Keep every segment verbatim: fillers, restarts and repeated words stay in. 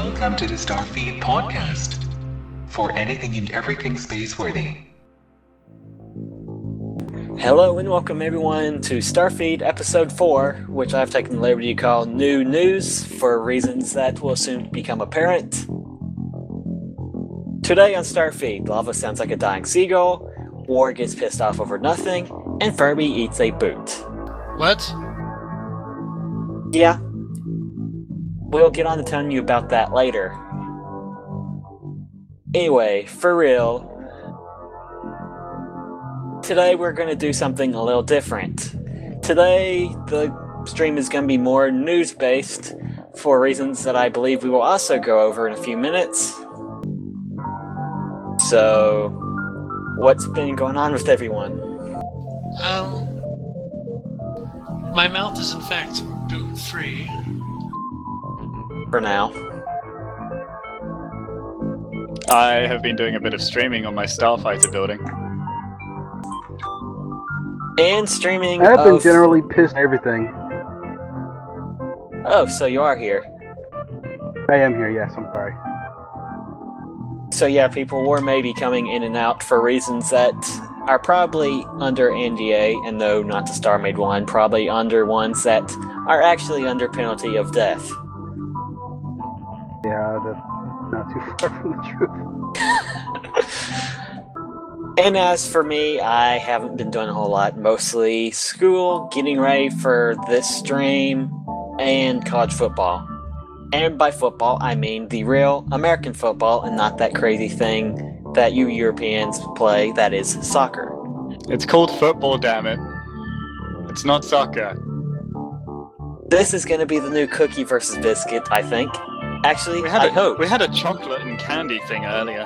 Welcome to the Starfeed podcast for anything and everything space-worthy. Hello and welcome everyone to Starfeed Episode four, which I've taken the liberty to call New News for reasons that will soon become apparent. Today on Starfeed, Lava sounds like a dying seagull, War gets pissed off over nothing, and Furby eats a boot. What? Yeah. We'll get on to telling you about that later. Anyway, for real, today we're going to do something a little different. Today, the stream is going to be more news-based for reasons that I believe we will also go over in a few minutes. So, what's been going on with everyone? Um, my mouth is in fact boot-free. For now. I have been doing a bit of streaming on my Starfighter building. And streaming I've been of... generally pissed at everything. Oh, so you are here. I am here, yes, I'm sorry. So yeah, people were maybe coming in and out for reasons that are probably under N D A, and though not the Star Made one, probably under ones that are actually under penalty of death. Yeah, that's not too far from the truth. And as for me, I haven't been doing a whole lot. Mostly school, getting ready for this stream, and college football. And by football, I mean the real American football and not that crazy thing that you Europeans play that is soccer. It's called football, damn it. It's not soccer. This is going to be the new cookie versus biscuit, I think. Actually, We had, I a, hope. we had a chocolate and candy thing earlier.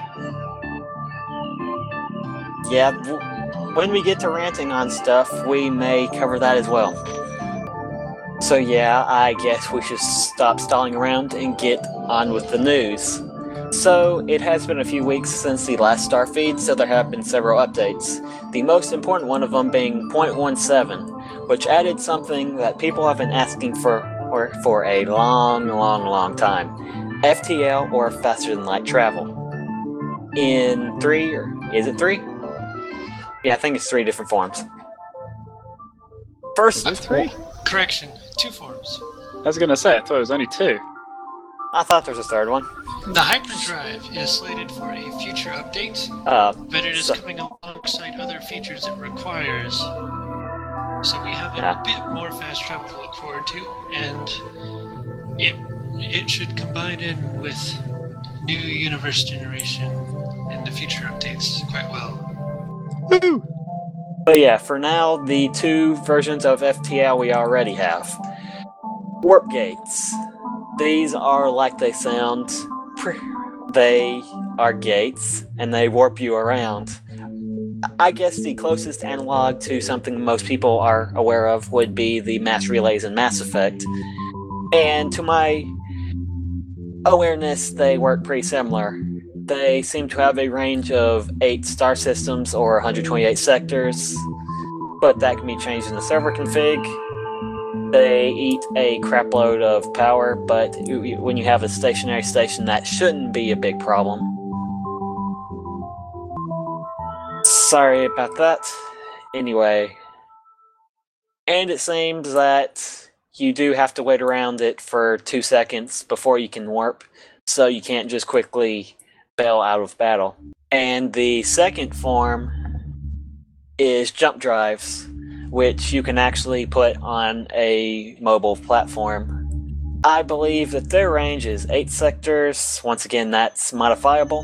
Yeah, w- when we get to ranting on stuff, we may cover that as well. So yeah, I guess we should stop stalling around and get on with the news. So, it has been a few weeks since the last Starfeed, so there have been several updates. The most important one of them being point one seven, which added something that people have been asking for or for a long, long, long time. F T L, or faster than light travel. In three, or is it three? Yeah, I think it's three different forms. First, Is it three? Correction, two forms. I was gonna say, I thought it was only two. I thought there was a third one. The hyperdrive is slated for a future update, Uh, but it is so- coming alongside other features it requires. So we have a Yeah. bit more fast travel to look forward to, and it it should combine in with new universe generation and the future updates quite well. Woo! But yeah, for now, the two versions of F T L we already have. Warp gates. These are like they sound. They are gates, and they warp you around. I guess the closest analog to something most people are aware of would be the mass relays in Mass Effect. And to my awareness, they work pretty similar. They seem to have a range of eight star systems or one hundred twenty-eight sectors, but that can be changed in the server config. They eat a crapload of power, but when you have a stationary station, that shouldn't be a big problem. Sorry about that. Anyway. And it seems that you do have to wait around it for two seconds before you can warp, so you can't just quickly bail out of battle. And the second form is jump drives, which you can actually put on a mobile platform. I believe that their range is eight sectors. Once again, that's modifiable.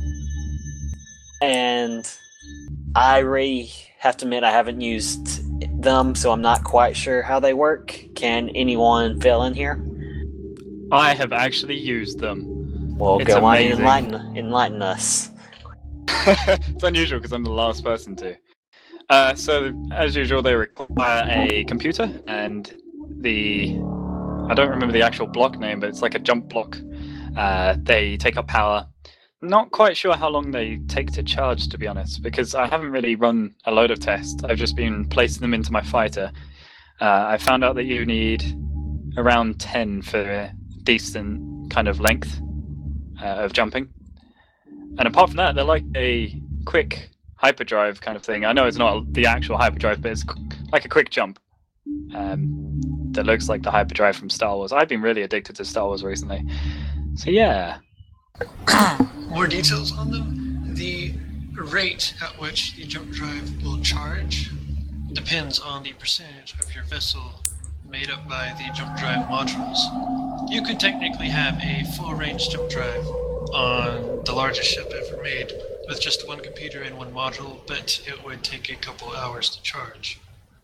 And I really have to admit I haven't used them, so I'm not quite sure how they work. Can anyone fill in here? I have actually used them. Well, It's go on and amazing. enlighten, enlighten us. It's unusual because I'm the last person to. Uh, so, as usual, they require a computer and the... I don't remember the actual block name, but it's like a jump block. Uh, they take up power. Not quite sure how long they take to charge, to be honest, because I haven't really run a load of tests. I've just been placing them into my fighter. Uh, I found out that you need around ten for decent kind of length uh, of jumping. And apart from that, they're like a quick hyperdrive kind of thing. I know it's not the actual hyperdrive, but it's like a quick jump um, that looks like the hyperdrive from Star Wars. I've been really addicted to Star Wars recently. So yeah. More details on them. The rate at which the jump drive will charge depends on the percentage of your vessel made up by the jump drive modules. You could technically have a full-range jump drive on the largest ship ever made with just one computer and one module, but it would take a couple hours to charge.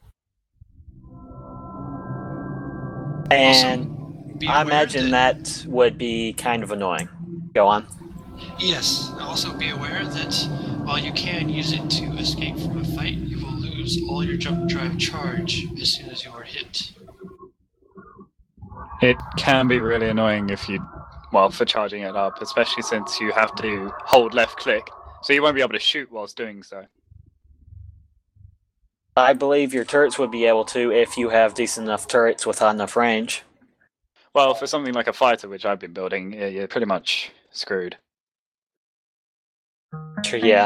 And be I aware imagine that would be kind of annoying. Go on. Yes, also be aware that while you can use it to escape from a fight, you will lose all your jump drive charge as soon as you are hit. It can be really annoying if you, well, for charging it up, especially since you have to hold left click, so you won't be able to shoot whilst doing so. I believe your turrets would be able to if you have decent enough turrets with high enough range. Well, for something like a fighter, which I've been building, you're pretty much screwed. Sure, yeah.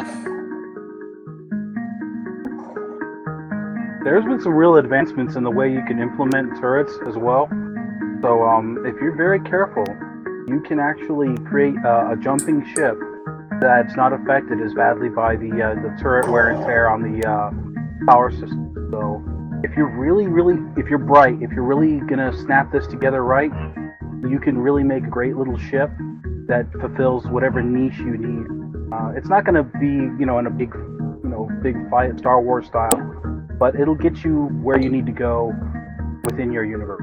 There's been some real advancements in the way you can implement turrets as well. So um, if you're very careful, you can actually create uh, a jumping ship that's not affected as badly by the uh, the turret wear and tear on the uh, power system. So if you're really, really, if you're bright, if you're really gonna snap this together right, you can really make a great little ship that fulfills whatever niche you need. Uh, it's not gonna be, you know, in a big, you know, big fight Star Wars style, but it'll get you where you need to go within your universe.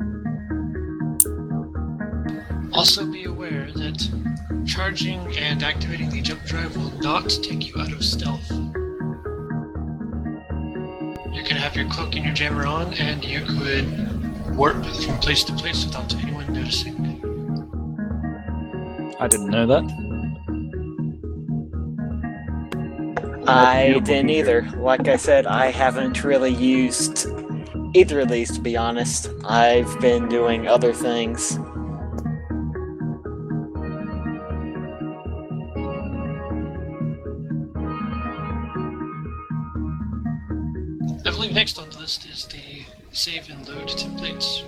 Also be aware that charging and activating the jump drive will not take you out of stealth. You can have your cloak and your jammer on, and you could warp from place to place without anyone noticing. I didn't know that. I beautiful didn't feature. either. Like I said, I haven't really used either of these, to be honest. I've been doing other things. I believe next on the list is the save and load templates.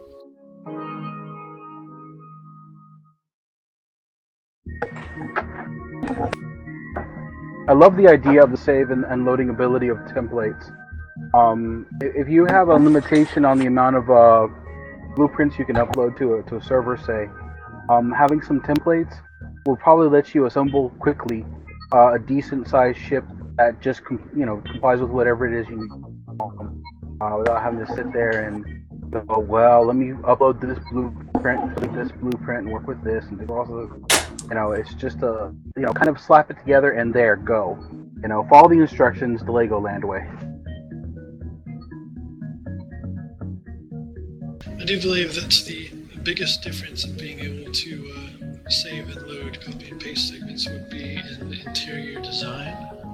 I love the idea of the save and, and loading ability of templates. Um, i- if you have a limitation on the amount of uh, blueprints you can upload to a, to a server, say, um, having some templates will probably let you assemble quickly uh, a decent-sized ship that just com- you know complies with whatever it is you need, uh, without having to sit there and go, oh, well, let me upload this blueprint, to this blueprint, and work with this, and do all the. You know, it's just a, you know, kind of slap it together and there, go. You know, follow the instructions the Legoland way. I do believe that the biggest difference in being able to uh, save and load copy and paste segments would be in interior design.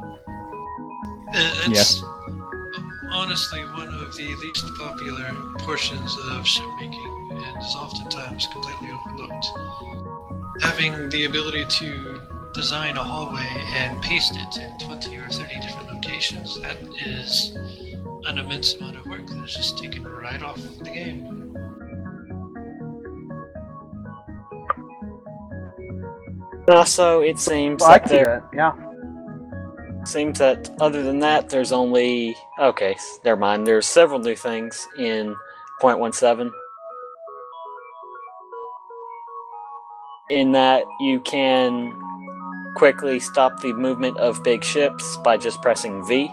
And it's honestly one of the least popular portions of shipmaking and is oftentimes completely overlooked. Having the ability to design a hallway and paste it in twenty or thirty different locations, that is an immense amount of work that is just taken right off the game. Also, it seems Well, I that can see there that, yeah. seems that other than that, there's only okay. Never mind. There's several new things in point one seven. In that you can quickly stop the movement of big ships by just pressing V.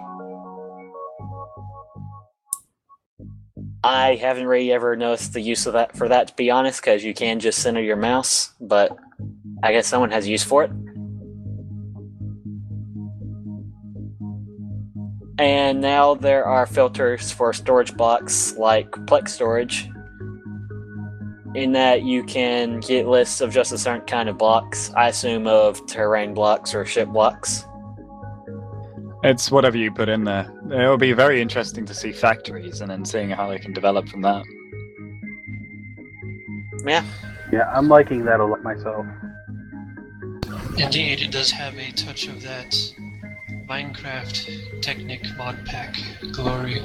I haven't really ever noticed the use of that for that, to be honest, because you can just center your mouse, but I guess someone has use for it. And now there are filters for storage blocks like Plex storage, in that you can get lists of just a certain kind of blocks, I assume of terrain blocks or ship blocks. It's whatever you put in there. It'll be very interesting to see factories and then seeing how they can develop from that. Yeah. Yeah, I'm liking that a lot myself. Indeed, it does have a touch of that Minecraft Technic mod pack glory.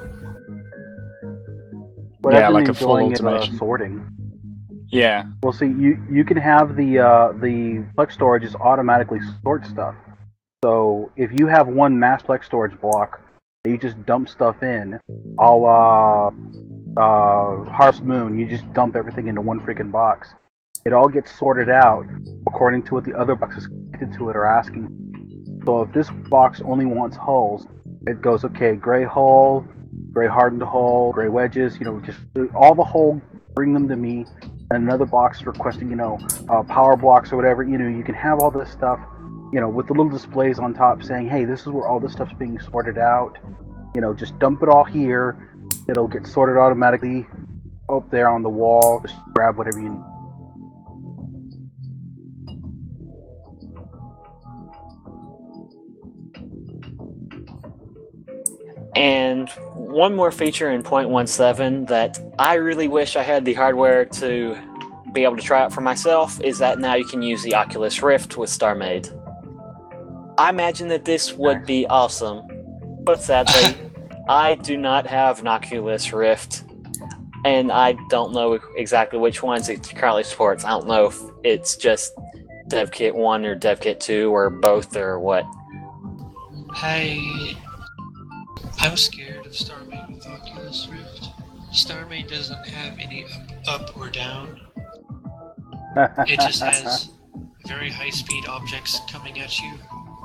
But Yeah, I've been like a full enjoying it, uh, automation. sorting. Yeah. Well, see, you you can have the uh, the Plex storage just automatically sort stuff. So if you have one mass Plex storage block, that you just dump stuff in, all uh, uh, Harvest Moon, you just dump everything into one freaking box. It all gets sorted out according to what the other boxes connected to it are asking. So if this box only wants hulls, it goes, okay, gray hull, gray hardened hull, gray wedges, you know, just all the hull, bring them to me. And another box requesting, you know, uh, power blocks or whatever. You know, you can have all this stuff, you know, with the little displays on top saying, hey, this is where all this stuff's being sorted out. You know, just dump it all here. It'll get sorted automatically up there on the wall. Just grab whatever you need. And one more feature in point one seven that I really wish I had the hardware to be able to try out for myself is that now you can use the Oculus Rift with StarMade. I imagine that this would be awesome, but sadly, I do not have an Oculus Rift, and I don't know exactly which ones it currently supports. I don't know if it's just DevKit one or DevKit two or both or what. I... I'm scared of StarMade with Oculus Rift. StarMade doesn't have any up, up or down. It just has very high-speed objects coming at you.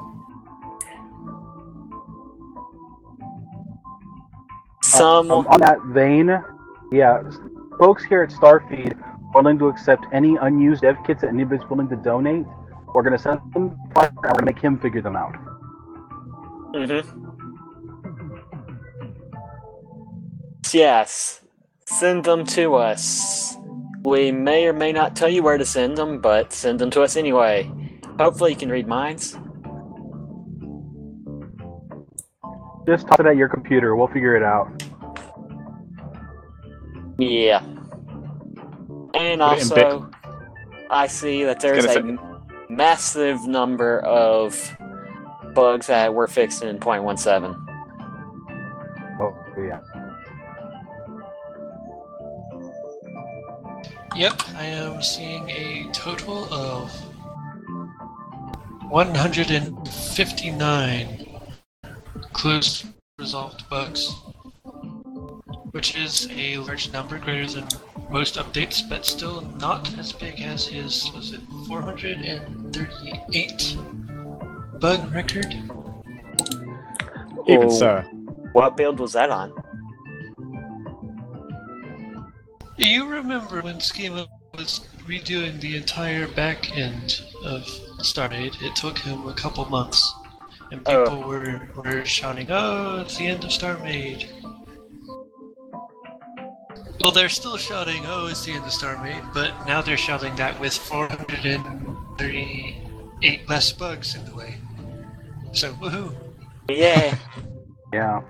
Some Um, on that vein, yeah, folks here at Starfeed are willing to accept any unused dev kits that anybody's willing to donate. We're going to send them, and we're going to make him figure them out. Mm-hmm. Yes, send them to us. We may or may not tell you where to send them, but send them to us anyway. Hopefully you can read minds. Just toss it at your computer. We'll figure it out. Yeah. And Put it in also, I see that there's a gonna massive number of bugs that were fixed in point one seven. Oh, yeah. Yep, I am seeing a total of one hundred fifty-nine closed resolved bugs, which is a large number, greater than most updates, but still not as big as his, was it four hundred thirty-eight bug record? Even Oh. so. What build was that on? You remember when Schema was redoing the entire back end of StarMade? It took him a couple months, and people Oh. were, were shouting, "Oh, it's the end of StarMade." Well, they're still shouting, "Oh, it's the end of StarMade," but now they're shouting that with four hundred thirty-eight less bugs in the way. So, woohoo! Yeah. Yeah.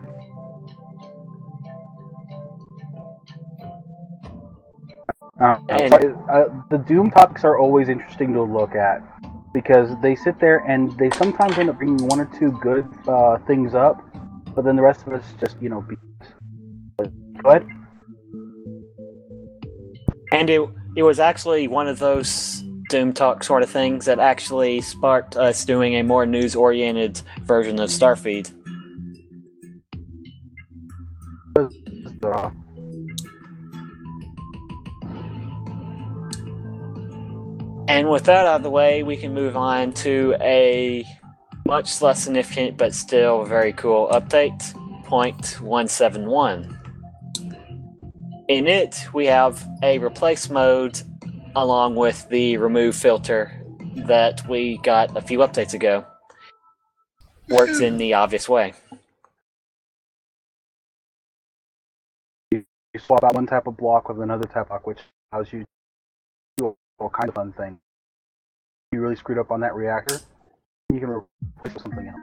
Uh, And- uh, the Doom topics are always interesting to look at because they sit there and they sometimes end up bringing one or two good uh, things up, but then the rest of us just, you know, be. Go ahead. And it, it was actually one of those Doom Talk sort of things that actually sparked us doing a more news-oriented version of Starfeed. Uh, And with that out of the way, we can move on to a much less significant but still very cool update, point one seven one. In it, we have a replace mode along with the remove filter that we got a few updates ago. Works in the obvious way. you swap out one type of block with another type of block, which allows you to do all kinds of fun things. You really screwed up on that reactor, you can replace it with something else.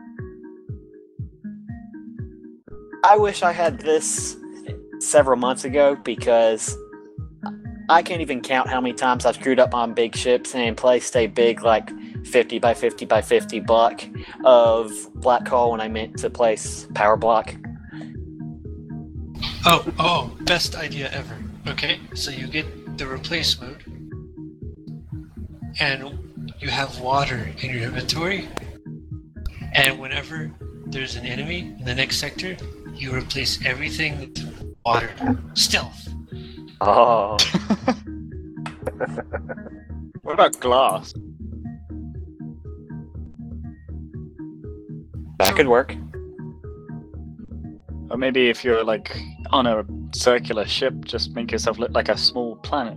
I wish I had this several months ago because I can't even count how many times I've screwed up on big ships and placed a big, like, fifty by fifty by fifty block of black coal when I meant to place power block. Oh, oh, best idea ever. Okay, so you get the replace mode, and you have water in your inventory, and whenever there's an enemy in the next sector, you replace everything with water. Stealth. Oh. What about glass? That could work. Or maybe if you're like on a circular ship, just make yourself look like a small planet.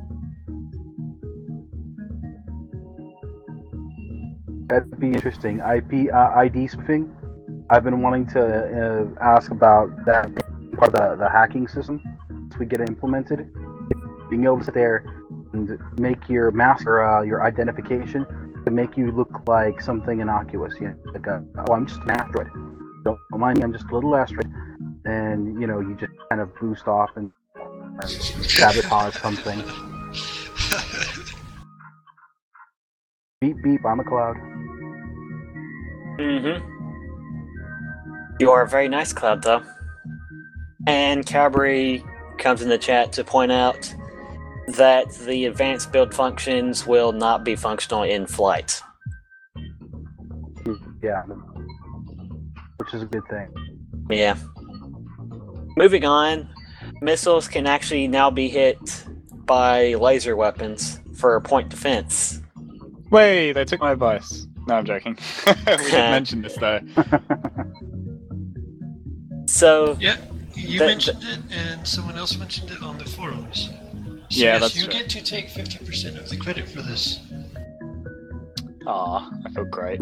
That'd be interesting. I P uh, I D spoofing. I've been wanting to uh, ask about that part of the, the hacking system once we get it implemented. Being able to sit there and make your mask or uh, your identification to make you look like something innocuous. You know, like a, oh, I'm just an asteroid. Don't mind me, I'm just a little asteroid. And, you know, you just kind of boost off and uh, sabotage something. Beep beep, I'm a cloud. Mm-hmm. You are a very nice cloud, though. And Calvary comes in the chat to point out that the advanced build functions will not be functional in flight. Yeah, which is a good thing. Yeah. Moving on, missiles can actually now be hit by laser weapons for point defense. Wait, they took my advice. No, I'm joking. We didn't mention this though. So Yeah, you That- mentioned it, and someone else mentioned it on the forums. So Yeah, yes, that's you true. get to take fifty percent of the credit for this. Aw, I feel great.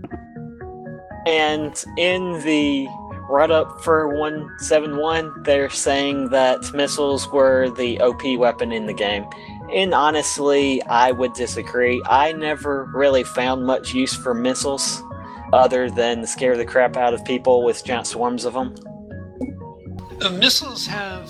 And in the write-up for one seventy-one, they're saying that missiles were the O P weapon in the game. And honestly, I would disagree. I never really found much use for missiles, other than to scare the crap out of people with giant swarms of them. Uh, missiles have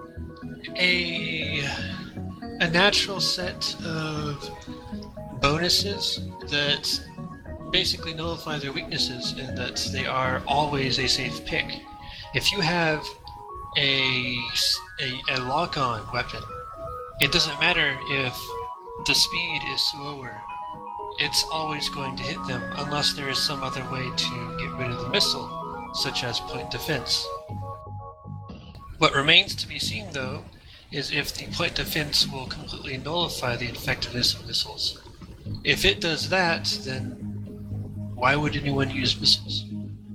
a a natural set of bonuses that basically nullify their weaknesses, in that they are always a safe pick. If you have a a, a lock-on weapon, it doesn't matter if the speed is slower. It's always going to hit them unless there is some other way to get rid of the missile, such as point defense. What remains to be seen, though, is if the point defense will completely nullify the effectiveness of missiles. If it does that, then why would anyone use missiles?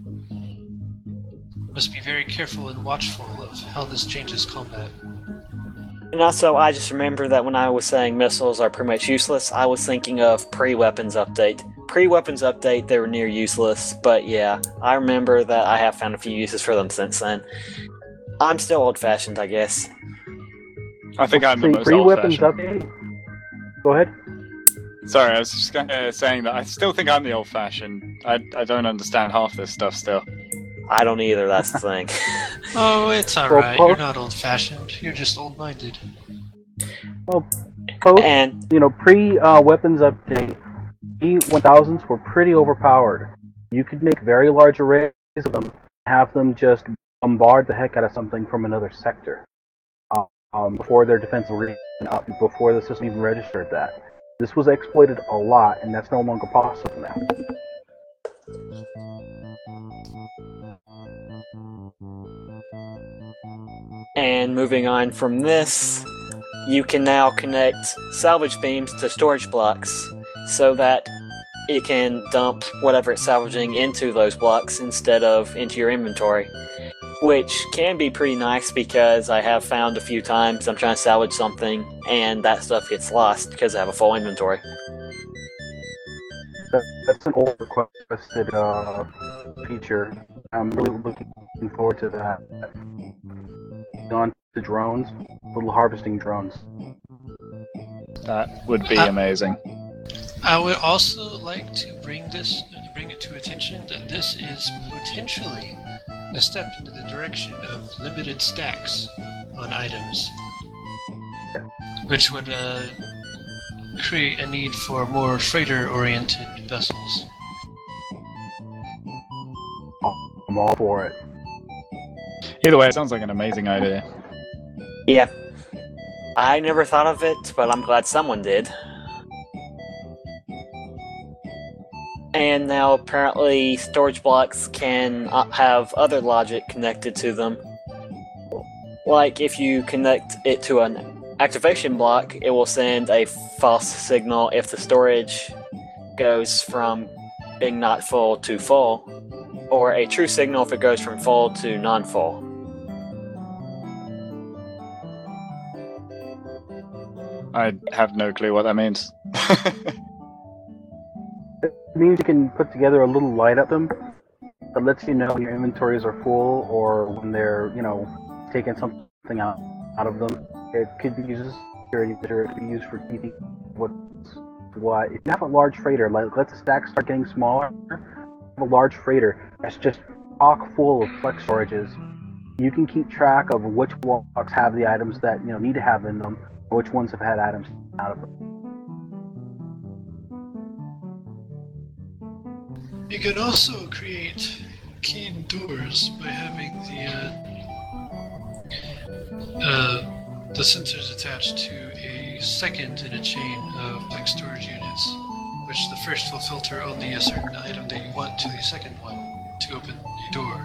Must be very careful and watchful of how this changes combat. And also, I just remember that when I was saying missiles are pretty much useless, I was thinking of pre-weapons update. Pre-weapons update, they were near useless, but yeah, I remember that I have found a few uses for them since then. I'm still old-fashioned, I guess. I think I'm the See, most free weapons old-fashioned. update. Go ahead. Sorry, I was just uh, saying that I still think I'm the old-fashioned. I I don't understand half this stuff still. I don't either, that's the thing. Oh, it's Well, alright. Paul- You're not old-fashioned. You're just old-minded. Post, And you know, pre uh, weapons update, E one thousands were pretty overpowered. You could make very large arrays of them, have them just bombard the heck out of something from another sector. Uh, um, before their defense was even up, before the system even registered that. This was exploited a lot, and that's no longer possible now. And moving on from this, you can now connect salvage beams to storage blocks so that it can dump whatever it's salvaging into those blocks instead of into your inventory. Which can be pretty nice because I have found a few times I'm trying to salvage something and that stuff gets lost because I have a full inventory. That, that's an old requested uh, feature. I'm really looking forward to that. On to drones, little harvesting drones. That would be Uh, amazing. I would also like to bring this, bring it to attention that this is potentially a step into the direction of limited stacks on items, which would uh, create a need for more freighter-oriented vessels. I'm all for it. Either way, it sounds like an amazing idea. Yeah. I never thought of it, but I'm glad someone did. And now apparently storage blocks can uh, have other logic connected to them. Like if you connect it to an activation block, it will send a false signal if the storage goes from being not full to full, or a true signal if it goes from full to non-full. I have no clue what that means. It means you can put together a little light up them that lets you know when your inventories are full or when they're, you know, taking something out out of them. It could be used as a security measure. It could be used for keeping what's what. If you have a large freighter, like let the stack start getting smaller. A large freighter that's just chock full of flex storages. You can keep track of which blocks have the items that you know need to have in them, or which ones have had items out of them. You can also create keyed doors by having the uh, uh, the sensors attached to a second in a chain of like storage units, which the first will filter only a certain item that you want to the second one to open a door.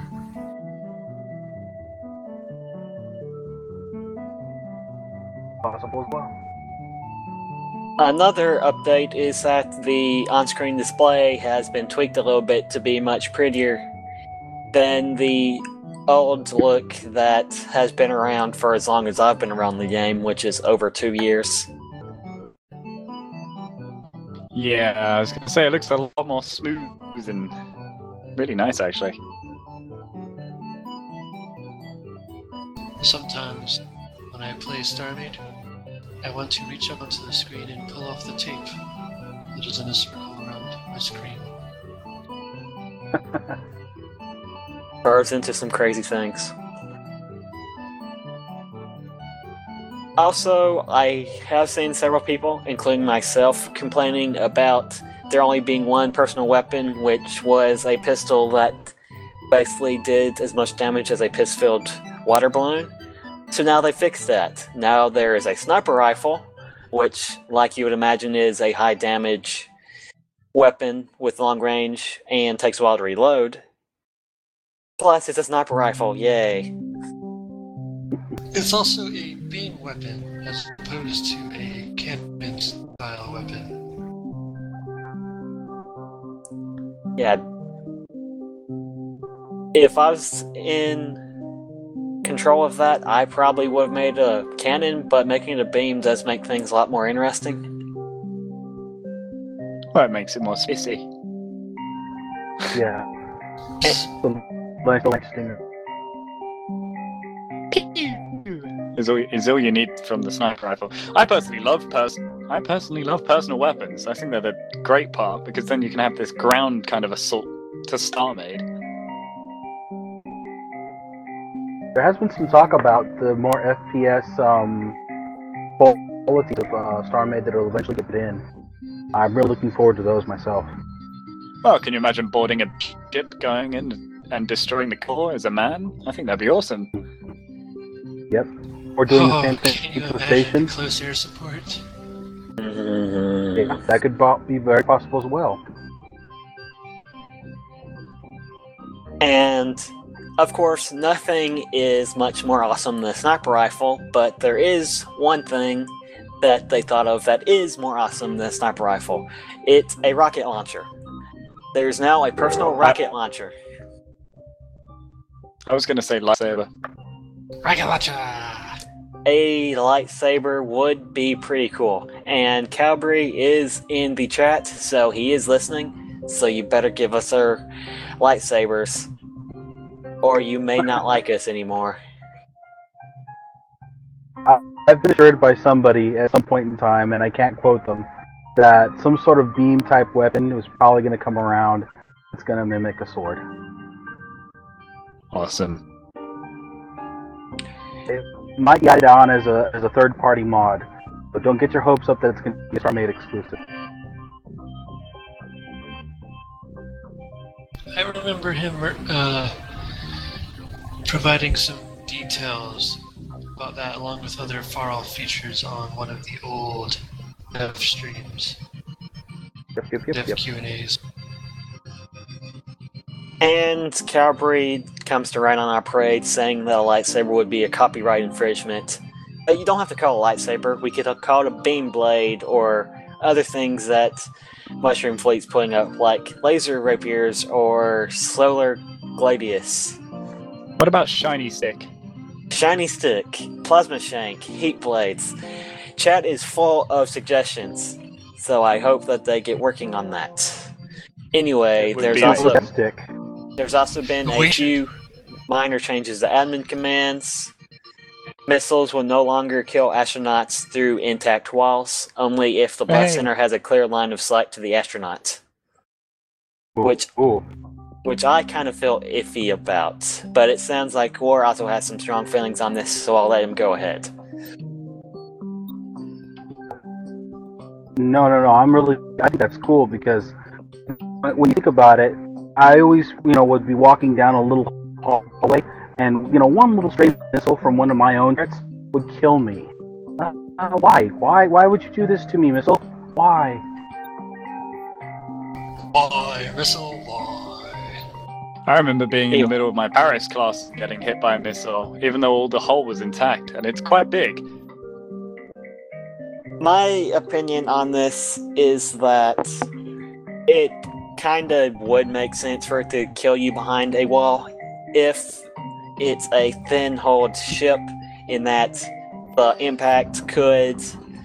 Possible as well. Another update is that the on-screen display has been tweaked a little bit to be much prettier than the old look that has been around for as long as I've been around the game, which is over two years. Yeah, I was gonna say it looks a lot more smooth and really nice, actually. Sometimes, when I play StarMade, I want to reach up onto the screen and pull off the tape that is in a circle around my screen. Burrows into some crazy things. Also, I have seen several people, including myself, complaining about there only being one personal weapon, which was a pistol that basically did as much damage as a piss-filled water balloon. So now they fixed that. Now there is a sniper rifle, which, like you would imagine, is a high damage weapon with long range and takes a while to reload. Plus, it's a sniper rifle, yay. It's also a beam weapon as opposed to a cannon style weapon. Yeah. If I was in control of that, I probably would have made a cannon, but making it a beam does make things a lot more interesting. Well, it makes it more spacey. Yeah. Some nice light stinger. Is all, is all you need from the sniper rifle. I personally love pers- I personally love personal weapons. I think they're the great part because then you can have this ground kind of assault to StarMade. There has been some talk about the more F P S um, qualities of uh, StarMade that will eventually get in. I'm really looking forward to those myself. Well, can you imagine boarding a ship, going in and destroying the core as a man? I think that'd be awesome. Yep. Or doing Oh, the same can thing you to the imagine station. close air support? Yeah, that could bo- be very possible as well. And, of course, nothing is much more awesome than a sniper rifle, but there is one thing that they thought of that is more awesome than a sniper rifle. It's a rocket launcher. There's now a personal rocket launcher. I was going to say lightsaber. Rocket launcher! A lightsaber would be pretty cool. And Calbury is in the chat, so he is listening. So you better give us our lightsabers, or you may not like us anymore. I've been assured by somebody at some point in time, and I can't quote them, that some sort of beam type weapon was probably going to come around. It's going to mimic a sword. Awesome. It might be added on as a as a third party mod, But don't get your hopes up that it's going to be a StarMade exclusive. I remember him uh, providing some details about that, along with other far-off features on one of the old dev streams, Yep, yep, yep, dev yep. Q and A's. And Cowbreed comes to rain on our parade, saying that a lightsaber would be a copyright infringement. But you don't have to call it a lightsaber. We could call it a beam blade or other things that Mushroom Fleet's putting up, like laser rapiers or solar gladius. What about shiny stick? Shiny stick, plasma shank, heat blades. Chat is full of suggestions, so I hope that they get working on that. Anyway, It would there's be also That stick. there's also been a Wait. few minor changes to admin commands. Missiles will no longer kill astronauts through intact walls, only if the blood Hey. center has a clear line of sight to the astronaut, Ooh, Which- Ooh. which I kind of feel iffy about. But it sounds like War also has some strong feelings on this, so I'll let him go ahead. No, no, no. I'm really. I think that's cool because when when you think about it, I always, you know, would be walking down a little hallway, and you know, one little stray missile from one of my own jets would kill me. Uh, uh, why? Why? Why would you do this to me, missile? Why? Why, missile? Why? I remember being in Ew. the middle of my Paris class and getting hit by a missile, even though all the hull was intact, and it's quite big. My opinion on this is that it kind of would make sense for it to kill you behind a wall if it's a thin-hulled ship, in that the impact could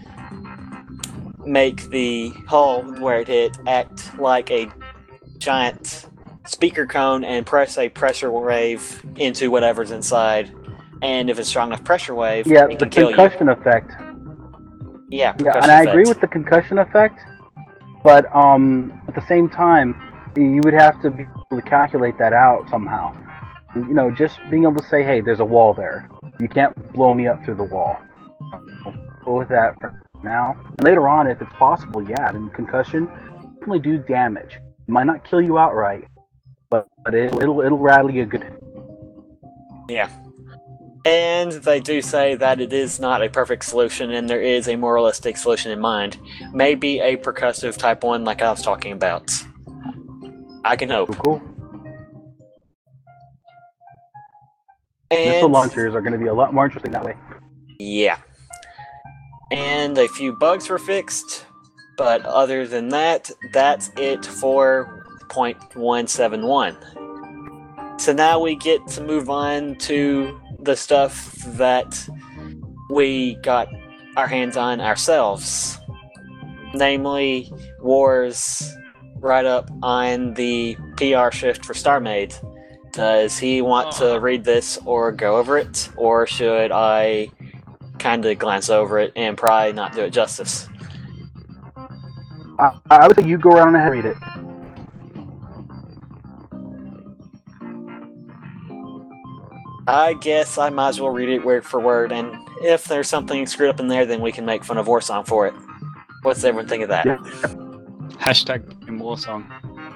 make the hull where it hit act like a giant speaker cone and press a pressure wave into whatever's inside. And if it's strong enough pressure wave, Yeah, it the can kill you. concussion effect. Yeah, Yeah, percussion and I agree effect. with the concussion effect, but um, at the same time, you would have to be able to calculate that out somehow. You know, just being able to say, "Hey, there's a wall there. You can't blow me up through the wall." Go with that for now. And later on, if it's possible, yeah, then concussion definitely do damage. It might not kill you outright, but but it, it'll it'll rattle you good. Yeah. And they do say that it is not a perfect solution and there is a more realistic solution in mind. Maybe a percussive type one like I was talking about. I can hope. Cool. Missile And launchers are going to be a lot more interesting that way. yeah. And a few bugs were fixed, but other than that, that's it for point one seven one. So now we get to move on to the stuff that we got our hands on ourselves. Namely, War's write-up on the P R shift for StarMade. Does he want to read this or go over it? Or should I kind of glance over it and probably not do it justice? I, I would say you go around and read it. I guess I might as well read it word for word, and if there's something screwed up in there, then we can make fun of Warsong for it. What's everyone think of that? Yeah. Hashtag in Warsong.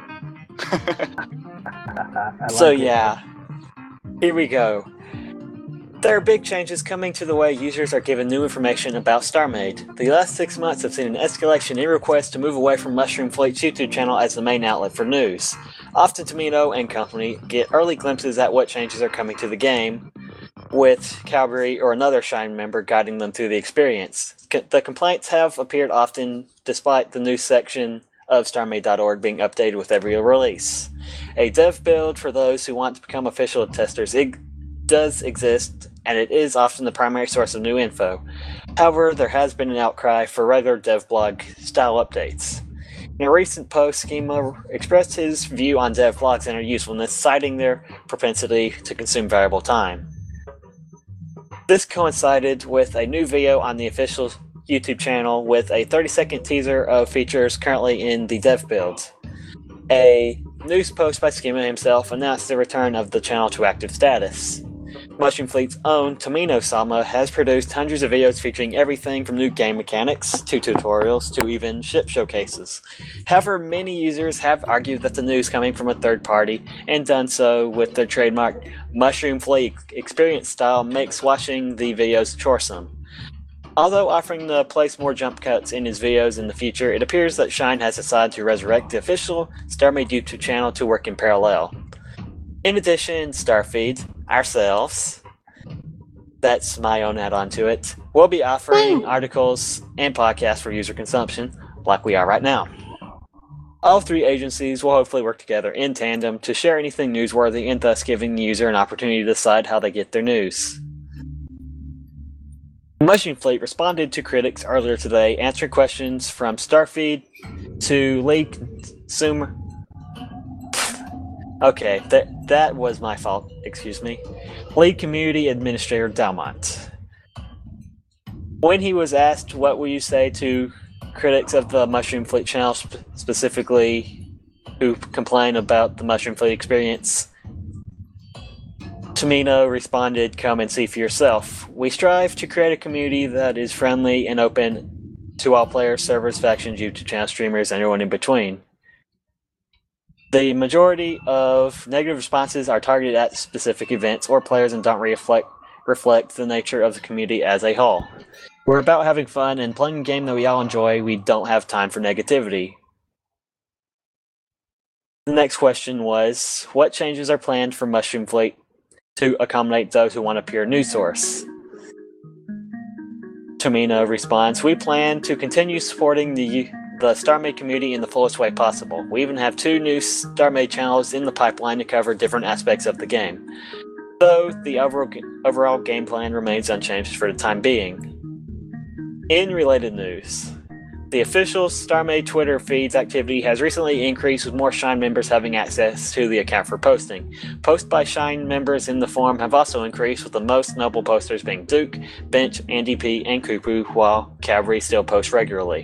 I like So it. yeah, here we go. There are big changes coming to the way users are given new information about StarMade. The last six months have seen an escalation in requests to move away from Mushroom Fleet's YouTube channel as the main outlet for news. Often Tomino and company get early glimpses at what changes are coming to the game, with Calgary or another Shine member guiding them through the experience. C- the complaints have appeared often, despite the news section of StarMade dot org being updated with every release. A dev build for those who want to become official testers ig- does exist, and it is often the primary source of new info. However, there has been an outcry for regular dev blog style updates. In a recent post, Schema expressed his view on dev blogs and their usefulness, citing their propensity to consume valuable time. This coincided with a new video on the official YouTube channel with a thirty second teaser of features currently in the dev build. A news post by Schema himself announced the return of the channel to active status. Mushroom Fleet's own Tomino Sama has produced hundreds of videos featuring everything from new game mechanics to tutorials to even ship showcases. However, many users have argued that the news coming from a third party and done so with their trademark Mushroom Fleet experience style makes watching the videos choresome. Although offering to place more jump cuts in his videos in the future, it appears that Shine has decided to resurrect the official StarMade YouTube channel to work in parallel. In addition, Starfeed, ourselves, that's my own add-on to it, will be offering articles and podcasts for user consumption, like we are right now. All three agencies will hopefully work together in tandem to share anything newsworthy and thus giving the user an opportunity to decide how they get their news. Mushroom Fleet responded to critics earlier today, answering questions from Starfeed to lead consumer. Okay, that that was my fault. Excuse me. Lead community administrator Dalmont. When he was asked, "What will you say to critics of the Mushroom Fleet channel, sp- specifically who complain about the Mushroom Fleet experience?" Tomino responded, "Come and see for yourself. We strive to create a community that is friendly and open to all players, servers, factions, YouTube channel streamers, and everyone in between. The majority of negative responses are targeted at specific events or players and don't reflect reflect the nature of the community as a whole. We're about having fun and playing a game that we all enjoy. We don't have time for negativity." The next question was, what changes are planned for Mushroom Fleet to accommodate those who want a pure news source? Tomino responds, "We plan to continue supporting the the StarMade community in the fullest way possible. We even have two new StarMade channels in the pipeline to cover different aspects of the game. So the overall, overall game plan remains unchanged for the time being." In related news, the official StarMade Twitter feed's activity has recently increased, with more Shine members having access to the account for posting. Posts by Shine members in the forum have also increased, with the most notable posters being Duke, Bench, Andy P, and Kupu, while Cavalry still posts regularly.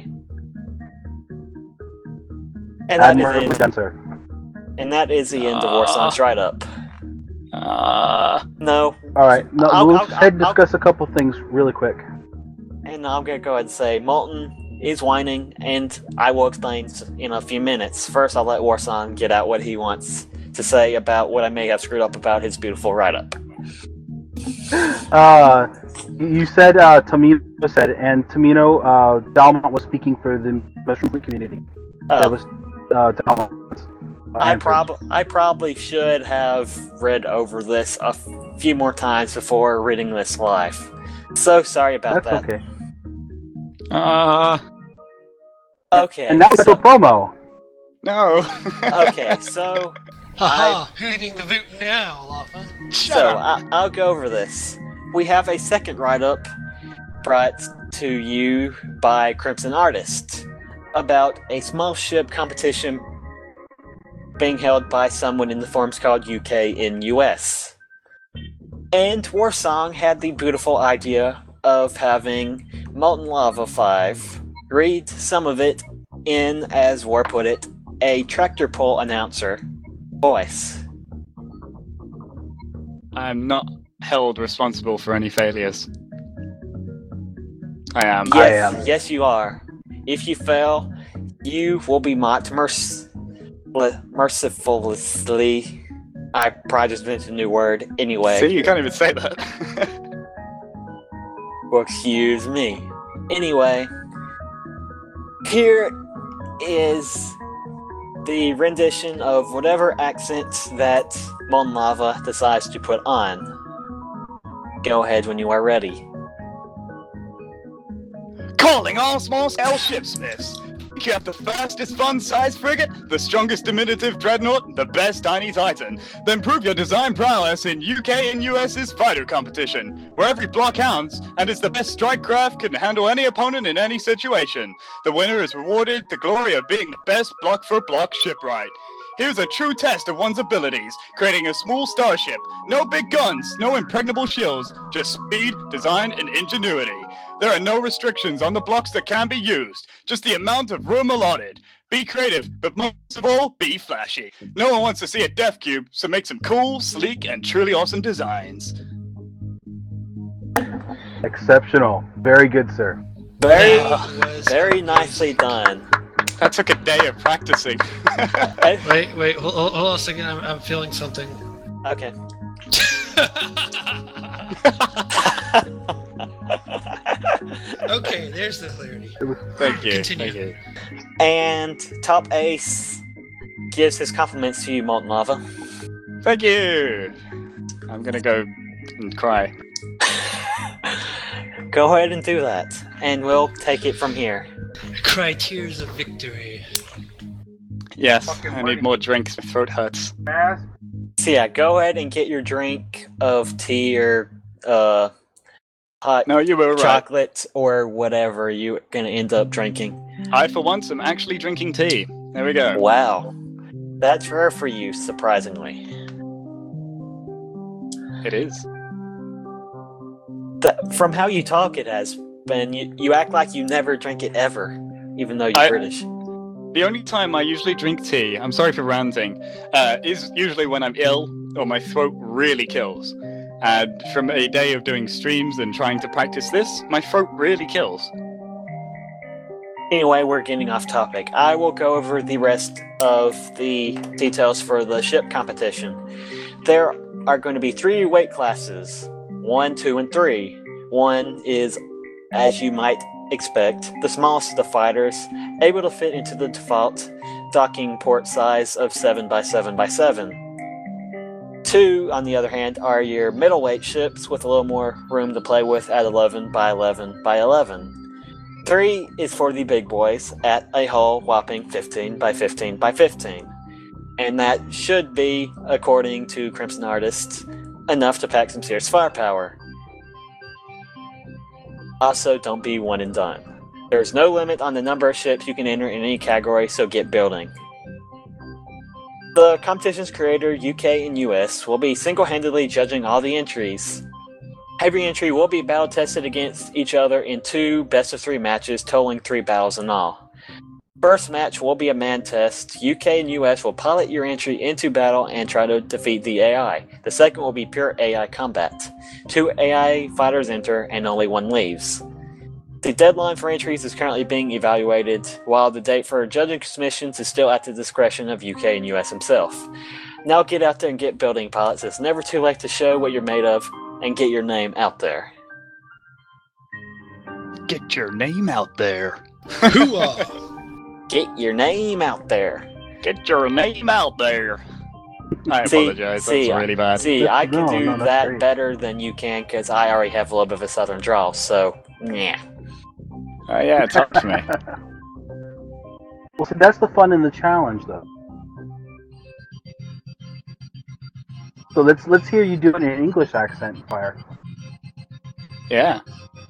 And that, is the, and that is the end of Warsong's write-up. Uh, no. All right. No, I'll, we'll I'll, I'll, I'll, discuss a couple things really quick. And I'm going to go ahead and say Molten is whining, and I will explain in a few minutes. First, I'll let Warsong get out what he wants to say about what I may have screwed up about his beautiful write-up. Uh, you said uh, Tomino said, and Tomino, uh, Dalmont was speaking for the Mushroom Fleet community. Uh, that was uh, Dalmont. Uh, I prob I probably should have read over this a f- few more times before reading this live. So sorry about That's that. okay. uh, Okay. And that was so, a promo. no. okay, so Haha, who eating the boot now, Lava? so I, I'll go over this. We have a second write-up brought to you by Crimson Artist about a small ship competition being held by someone in the forums called U K in U S. And Warsong had the beautiful idea of having Molten Lava five read some of it in, as War put it, a tractor pull announcer voice. I'm not held responsible for any failures. I am. Yes, I am. yes, you are. If you fail, you will be mocked merc- mercifully. I probably just invented a new word. Anyway, See, you can't even say that. well, excuse me. Anyway, here is the rendition of whatever accent that Mon Lava decides to put on. Go ahead when you are ready. Calling all small-scale shipsmiths. You have the fastest fun-sized frigate, the strongest diminutive dreadnought, the best tiny titan. Then prove your design prowess in U K and U S's fighter competition, where every block counts, and is the best strike craft can handle any opponent in any situation. The winner is rewarded the glory of being the best block-for-block shipwright. Here's a true test of one's abilities, creating a small starship. No big guns, no impregnable shields, just speed, design, and ingenuity. There are no restrictions on the blocks that can be used, just the amount of room allotted. Be creative, but most of all, be flashy. No one wants to see a death cube, so make some cool, sleek, and truly awesome designs. Exceptional. Very good, sir. Very, That was very nicely done. That took a day of practicing. Wait, wait, hold, hold on a second. I'm, I'm feeling something. Okay. Okay, there's the clarity. Thank you. Continue. Thank you. And Top Ace gives his compliments to you, Molten Lava. Thank you. I'm gonna go and cry. Go ahead and do that, and we'll take it from here. Cry tears of victory. Yes, Fucking I money. need more drinks. My throat hurts. So yeah, go ahead and get your drink of tea or uh, hot No, you were right. chocolate or whatever you're gonna end up drinking. I, for once, am actually drinking tea. There we go. Wow, that's rare for you, surprisingly. It is. That, from how you talk, it has been. You, you act like you never drink it ever, even though you're I- British. The only time I usually drink tea, I'm sorry for ranting, uh, is usually when I'm ill or my throat really kills. And from a day of doing streams and trying to practice this, my throat really kills. Anyway, we're getting off topic. I will go over the rest of the details for the ship competition. There are going to be three weight classes, one, two, and three. One is, as you might expect, the smallest of the fighters, able to fit into the default docking port size of seven by seven by seven. Two, on the other hand, are your middleweight ships with a little more room to play with at eleven by eleven by eleven. Three is for the big boys at a hull whopping fifteen by fifteen by fifteen. And that should be, according to Crimson Artists, enough to pack some serious firepower. Also, don't be one and done. There's no limit on the number of ships you can enter in any category, so get building. The competition's creator, U K and U S, will be single-handedly judging all the entries. Every entry will be battle tested against each other in two best-of-three matches, totaling three battles in all. First match will be a man test. U K and U S will pilot your entry into battle and try to defeat the A I. The second will be pure A I combat. Two A I fighters enter and only one leaves. The deadline for entries is currently being evaluated, while the date for judging submissions is still at the discretion of U K and U S himself. Now get out there and get building, pilots. It's never too late to show what you're made of and get your name out there. Get your name out there. Hooah! Get your name out there. Get your name out there. I See- apologize. see, That's really bad. See, I can No, do no, that's that great. better than you can because I already have a little bit of a southern drawl, so, yeah. Oh yeah, talk to me. Well, see, that's the fun in the challenge, though. So let's let's hear you do it in an English accent, Fire. Yeah.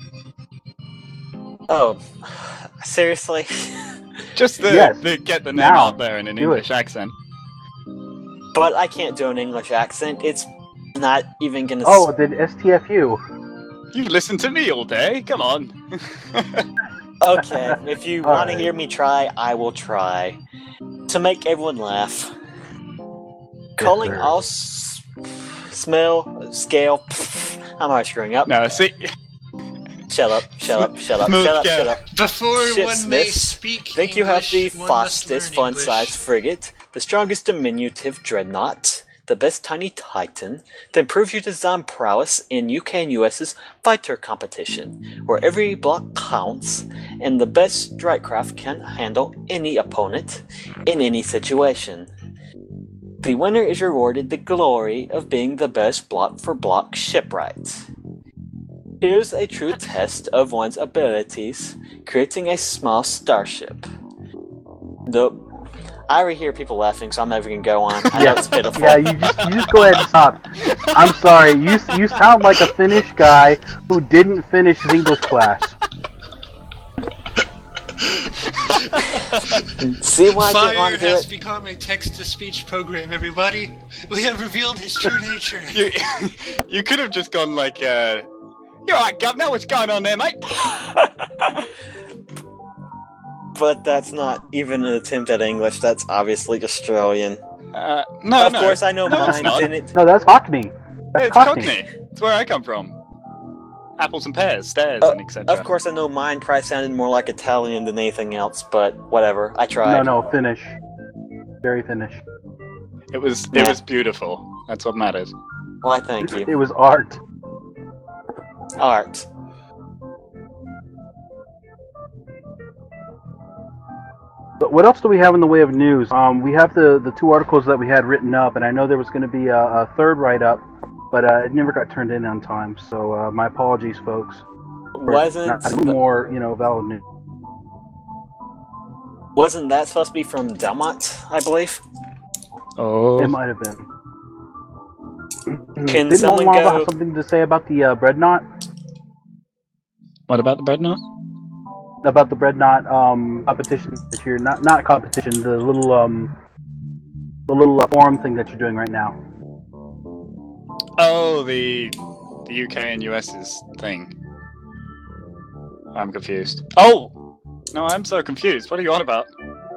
Oh, seriously? Just the, Yes. the get the name Now, out there in an do English it. accent. But I can't do an English accent. It's not even gonna. Oh, then S T F U. You've listened to me all day. Come on. Okay, if you All want to right. hear me try, I will try. To make everyone laugh. Calling sir. all s- smell, scale. Pff, I'm already screwing up. No, see, Shut up, shut up, shut up, Smooth shut up, scale. shut up. Before Shit, one may Smiths. speak Think you have the English, one must fastest learn fun-sized English. frigate, the strongest diminutive dreadnought, the best tiny titan, that improves your design prowess in U K and US's fighter competition, where every block counts, and the best strike craft can handle any opponent in any situation. The winner is rewarded the glory of being the best block-for-block shipwright. Here's a true test of one's abilities, creating a small starship. Nope. I already hear people laughing, so I'm never gonna go on. I know it's pitiful. Yeah, you just you just go ahead and stop. I'm sorry. You you sound like a Finnish guy who didn't finish his English class. See why I didn't Fire want to do has it? become a text-to-speech program, everybody. We have revealed his true nature. you, you could have just gone like, uh, "You're right, Governor. What's going on there, mate?" But that's not even an attempt at English. That's obviously Australian. Uh, no, of no. course, I know No, it's mine not. didn't. No, that's Cockney. That's It's Cockney. Cockney. It's where I come from. apples and pears, stairs, Uh, and et cetera. Of course, I know mine probably sounded more like Italian than anything else, but whatever. I tried. No, no, Finnish. Very Finnish. It was it Yeah. was beautiful. That's what mattered. Why, thank you. It was art. Art. But what else do we have in the way of news? Um, we have the, the two articles that we had written up, and I know there was going to be a, a third write-up, but uh, it never got turned in on time. So uh, my apologies, folks. for Wasn't not having more, you know, valid news. wasn't that supposed to be from Delmont, I believe? Oh. It might have been. Can Didn't someone Olava go- have something to say about the uh, bread knot? What about the bread knot? About the bread knot um, competition this year? Not not competition. The little um, the little uh, forum thing that you're doing right now. Oh, the the U K and US's thing. I'm confused. Oh! No, I'm so confused. What are you on about?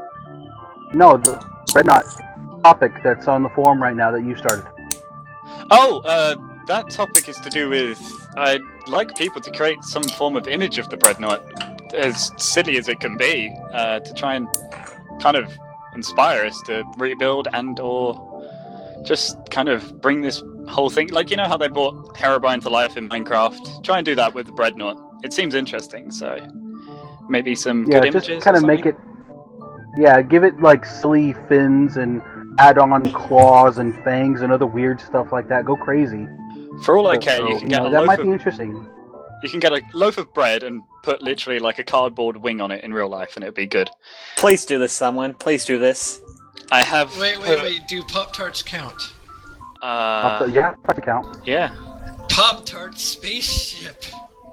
No, the bread knot topic that's on the forum right now that you started. Oh, uh, that topic is to do with I'd like people to create some form of image of the bread knot, as silly as it can be, uh, to try and kind of inspire us to rebuild and or just kind of bring this whole thing, like, you know how they brought Herobrine to life in Minecraft? Try and do that with the bread knot. It seems interesting, so maybe some Yeah, good just images. kind or of make something? it. Yeah, give it like silly fins and add on claws and fangs and other weird stuff like that. Go crazy. For all I So, care, you can get know, a that loaf might of be interesting. you can get a loaf of bread and put literally like a cardboard wing on it in real life, and it'd be good. Please do this, someone. Please do this. I have. Wait, wait, wait. Do Pop Tarts count? Uh, yeah, probably count. yeah. Pop Tart spaceship.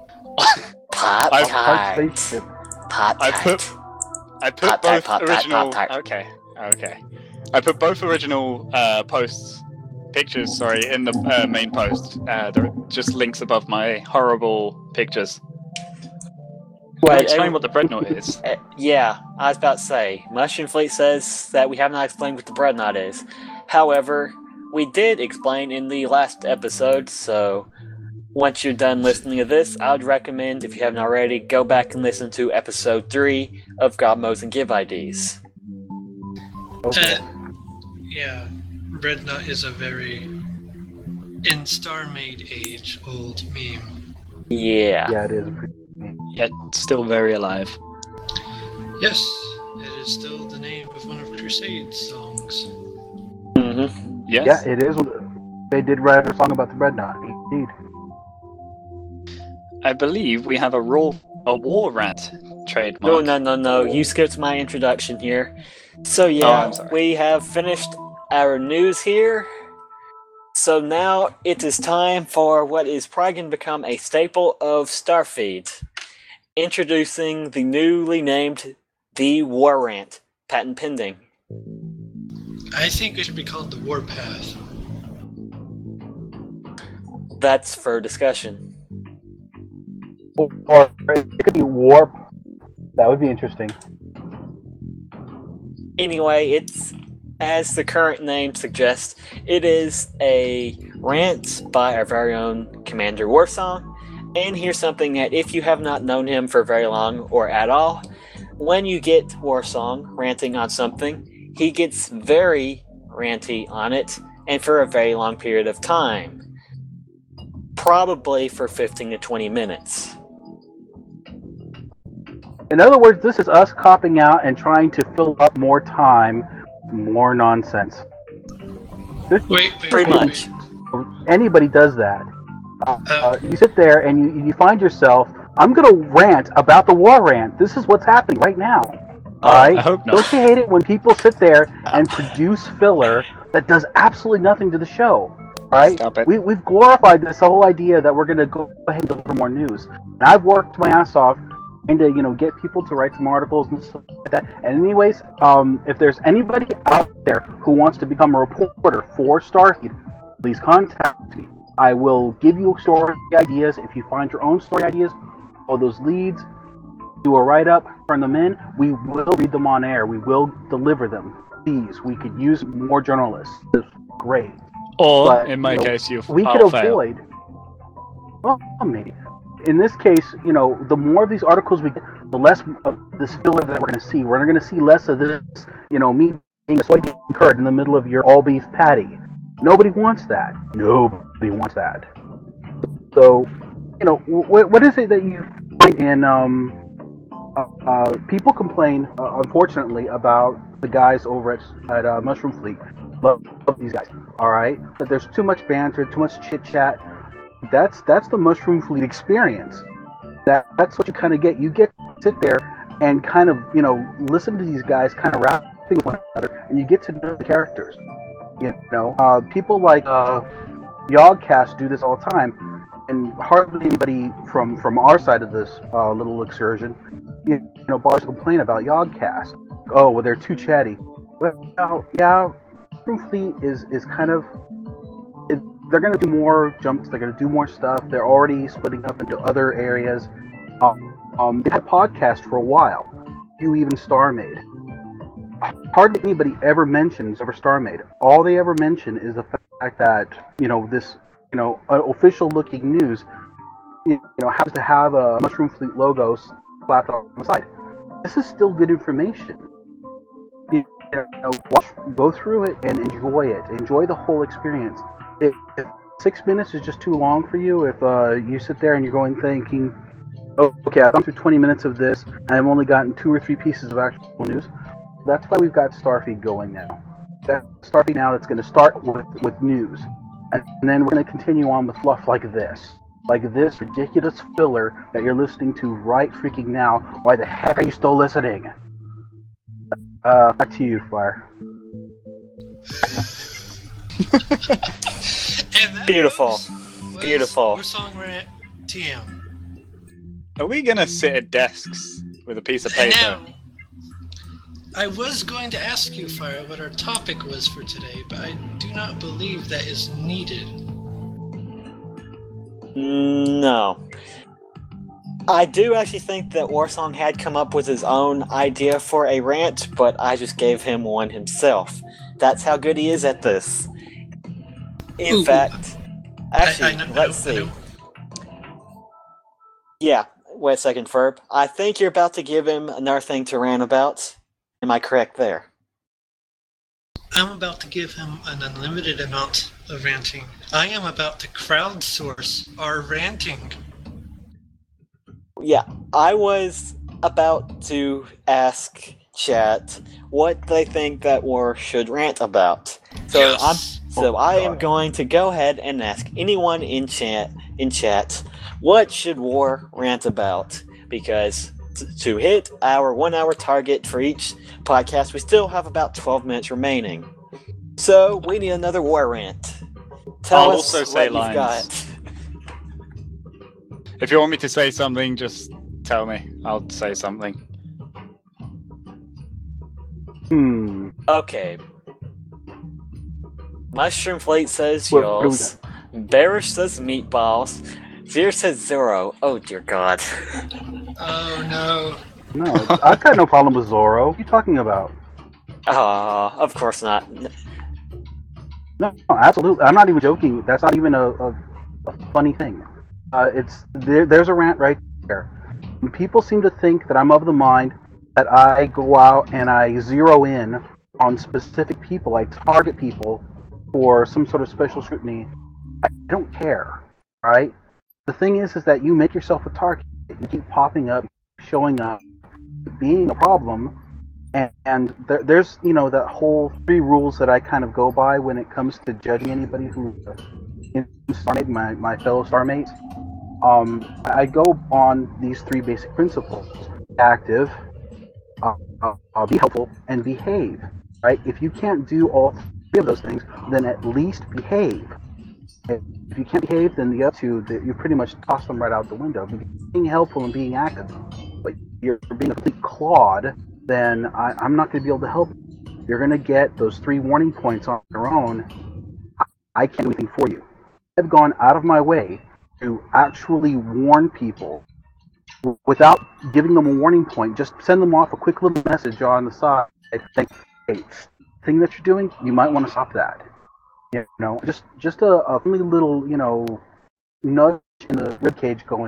Pop I've- tart. Spaceship. Pop I tart. put I put Pop-Tart, both Pop-Tart, original. Pop-Tart. Okay, okay. I put both original uh, posts, pictures. Sorry, in the uh, main post. Uh, there are just links above my horrible pictures. Can I Wait, explain uh, what the bread knot is? Uh, yeah, I was about to say, Mushroom Fleet says that we have not explained what the bread knot is. However, we did explain in the last episode, so once you're done listening to this, I would recommend, if you haven't already, go back and listen to episode three of God Modes and Give I Ds. Okay. Uh, yeah, Bread Nut is a very in Star Maid age old meme. Yeah. Yeah, it is. Yet still very alive. Yes, it is still the name of one of Crusade's songs. Mm-hmm. Yes. Yeah, it is. They did write a song about the bread knot. Indeed. I believe we have a raw a war rat trademark. No, no, no, no. You skipped my introduction here. So Oh, yeah, I'm sorry. we have finished our news here. So now it is time for what is probably going to become a staple of Starfeed. Introducing the newly named The War Rant, patent pending. I think it should be called the Warpath. That's for discussion. Or it could be warp. That would be interesting. Anyway, it's, as the current name suggests, it is a rant by our very own Commander Warsong. And here's something that if you have not known him for very long or at all, when you get Warsong ranting on something, he gets very ranty on it, and for a very long period of time. Probably for fifteen to twenty minutes. In other words, this is us copping out and trying to fill up more time, more nonsense. This, Wait, wait, Pretty wait, much. anybody does that. wait. Uh, Uh, you sit there and you, you find yourself, I'm going to rant about the war rant. This is what's happening right now. All right? I hope not. Don't you hate it when people sit there and produce filler that does absolutely nothing to the show? All right? Stop it. We, we've glorified this whole idea that we're going to go ahead and deliver more news. And I've worked my ass off trying to, you know, get people to write some articles and stuff like that. And anyways, um, if there's anybody out there who wants to become a reporter for Starfeed, please contact me. I will give you story ideas. If you find your own story ideas, or those leads, do a write-up, turn them in. We will read them on air. We will deliver them. Please, we could use more journalists. This is great. Or, But, in my you know, case, you We I'll could fail. avoid. Well, maybe. in this case, you know, the more of these articles we get, the less of this filler that we're going to see. We're going to see less of this, you know, me being a soybean curd in the middle of your all beef patty. Nobody wants that. Nobody wants that. So, you know, what what is it that you find in um, uh, uh, people complain, uh, unfortunately, about the guys over at at uh, Mushroom Fleet. Love, love these guys. All right, but there's too much banter, too much chit chat. That's that's the Mushroom Fleet experience. That that's what you kind of get. You get to sit there and kind of, you know, listen to these guys kind of rapping with one another, and you get to know the characters. You know, uh, people like uh, Yogcast do this all the time, and hardly anybody from from our side of this uh, little excursion, you know, bothers to complain about Yogcast. Oh, well, they're too chatty. Well, yeah, Mushroom Fleet is is kind of. It, they're going to do more jumps. They're going to do more stuff. They're already splitting up into other areas. Um, um, they had a podcast for a while. You even StarMade. Hardly anybody ever mentions ever StarMade. All they ever mention is the fact that, you know, this, you know, uh, official-looking news, you know, happens to have a Mushroom Fleet logo slapped on the side. This is still good information. You know, watch, go through it and enjoy it. Enjoy the whole experience. If, if six minutes is just too long for you, if uh, you sit there and you're going thinking, oh, okay, I've gone through twenty minutes of this, and I've only gotten two or three pieces of actual news, that's why we've got Starfeed going now. That Starfeed now that's going to start with, with news, and, and then we're going to continue on with fluff like this. Like this ridiculous filler that you're listening to right freaking now. Why the heck are you still listening? Uh, back to you, Fire. And that Beautiful. was- was Beautiful. Our song rant T M. Are we gonna sit at desks with a piece of And paper? now, I was going to ask you, Fire, what our topic was for today, but I do not believe that is needed. No. I do actually think that Warsong had come up with his own idea for a rant, but I just gave him one himself. That's how good he is at this. In Ooh, fact, actually, I, I know, let's I know, see. I know. Yeah, wait a second, Ferb. I think you're about to give him another thing to rant about. Am I correct there? I'm about to give him an unlimited amount of ranting. I am about to crowdsource our ranting. Yeah, I was about to ask chat what they think that War should rant about. So Yes. I'm so I am going to go ahead and ask anyone in chat in chat what should War rant about, because t- to hit our one hour target for each podcast, we still have about twelve minutes remaining. So we need another War rant. Tell I'll us also say what you've lines. got. If you want me to say something, just tell me. I'll say something. Hmm. Okay. Mushroom Fleet says What- what do we yours. Bearish says meatballs. Veer says zero. Oh dear God. Oh no. No, I've got no problem with Zorro. What are you talking about? Ah, of course not. No, absolutely. I'm not even joking. That's not even a, a, a funny thing. Uh, it's there, there's a rant right there. And people seem to think that I'm of the mind that I go out and I zero in on specific people. I target people for some sort of special scrutiny. I don't care, right? The thing is, is that you make yourself a target. You keep popping up, showing up, being a problem. And, and there, there's, you know, that whole three rules that I kind of go by when it comes to judging anybody who's in StarMate, my, my fellow StarMates. Um, I go on these three basic principles: active, uh, uh, uh, be helpful, and behave. Right? If you can't do all three of those things, then at least behave. If you can't behave, then the other two, the, you pretty much toss them right out the window. Being helpful and being active, but you're being a complete clod, then I, I'm not going to be able to help you. You're going to get those three warning points on your own. I, I can't do anything for you. I've gone out of my way to actually warn people without giving them a warning point. Just send them off a quick little message on the side saying, hey, thing that you're doing, you might want to stop that. You know, just just a, a friendly little, you know, nudge in the ribcage going,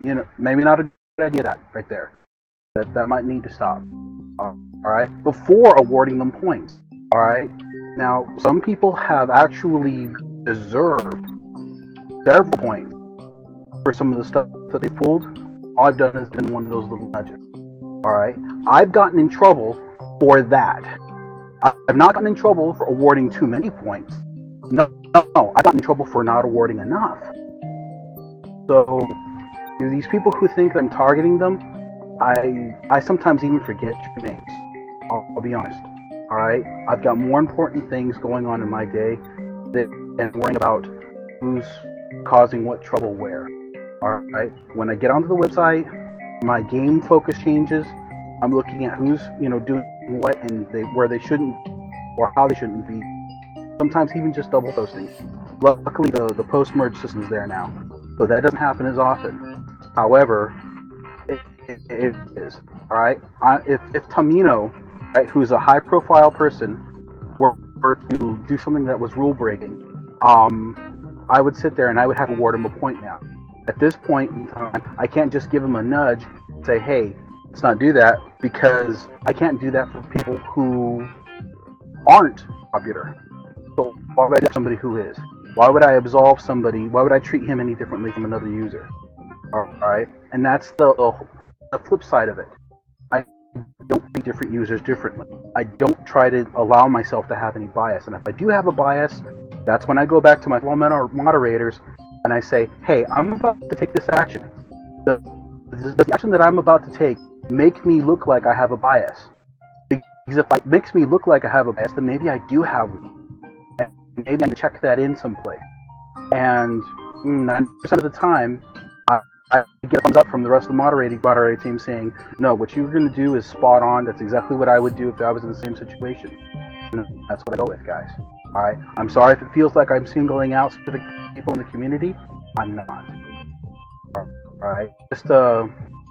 you know, maybe not a good idea. That right there, that that might need to stop. Uh, all right, before awarding them points. All right. Now, some people have actually deserved several points for some of the stuff that they pulled. All I've done is been one of those little nudges. All right. I've gotten in trouble for that. I've not gotten in trouble for awarding too many points. No, no, no. I've gotten in trouble for not awarding enough. So, these people who think I'm targeting them, I I sometimes even forget your names. I'll, I'll be honest. All right, I've got more important things going on in my day than worrying about who's causing what trouble where. All right, when I get onto the website, my game focus changes. I'm looking at who's you know doing what and they, where they shouldn't or how they shouldn't be. Sometimes even just double posting. Luckily, the the post merge system's there now, so that doesn't happen as often. However, it, it, it is all right. I, if if Tamino, right, who's a high-profile person, were, were to do something that was rule-breaking, um, I would sit there and I would have to award him a point now. At this point in time, I can't just give him a nudge and say, hey, let's not do that, because I can't do that for people who aren't popular. So why would I do somebody who is? Why would I absolve somebody? Why would I treat him any differently from another user? All right? And that's the, the flip side of it. I don't treat different users differently. I don't try to allow myself to have any bias. And if I do have a bias, that's when I go back to my fellow moderators and I say, hey, I'm about to take this action. The, the action that I'm about to take make me look like I have a bias. Because if it makes me look like I have a bias, then maybe I do have one. And maybe I can check that in someplace. And ninety percent of the time, I, I get a thumbs up from the rest of the moderating moderator team saying, no, what you're going to do is spot on. That's exactly what I would do if I was in the same situation. And that's what I go with, guys. All right. I'm sorry if it feels like I'm singling out specific people in the community. I'm not. All right. Just uh,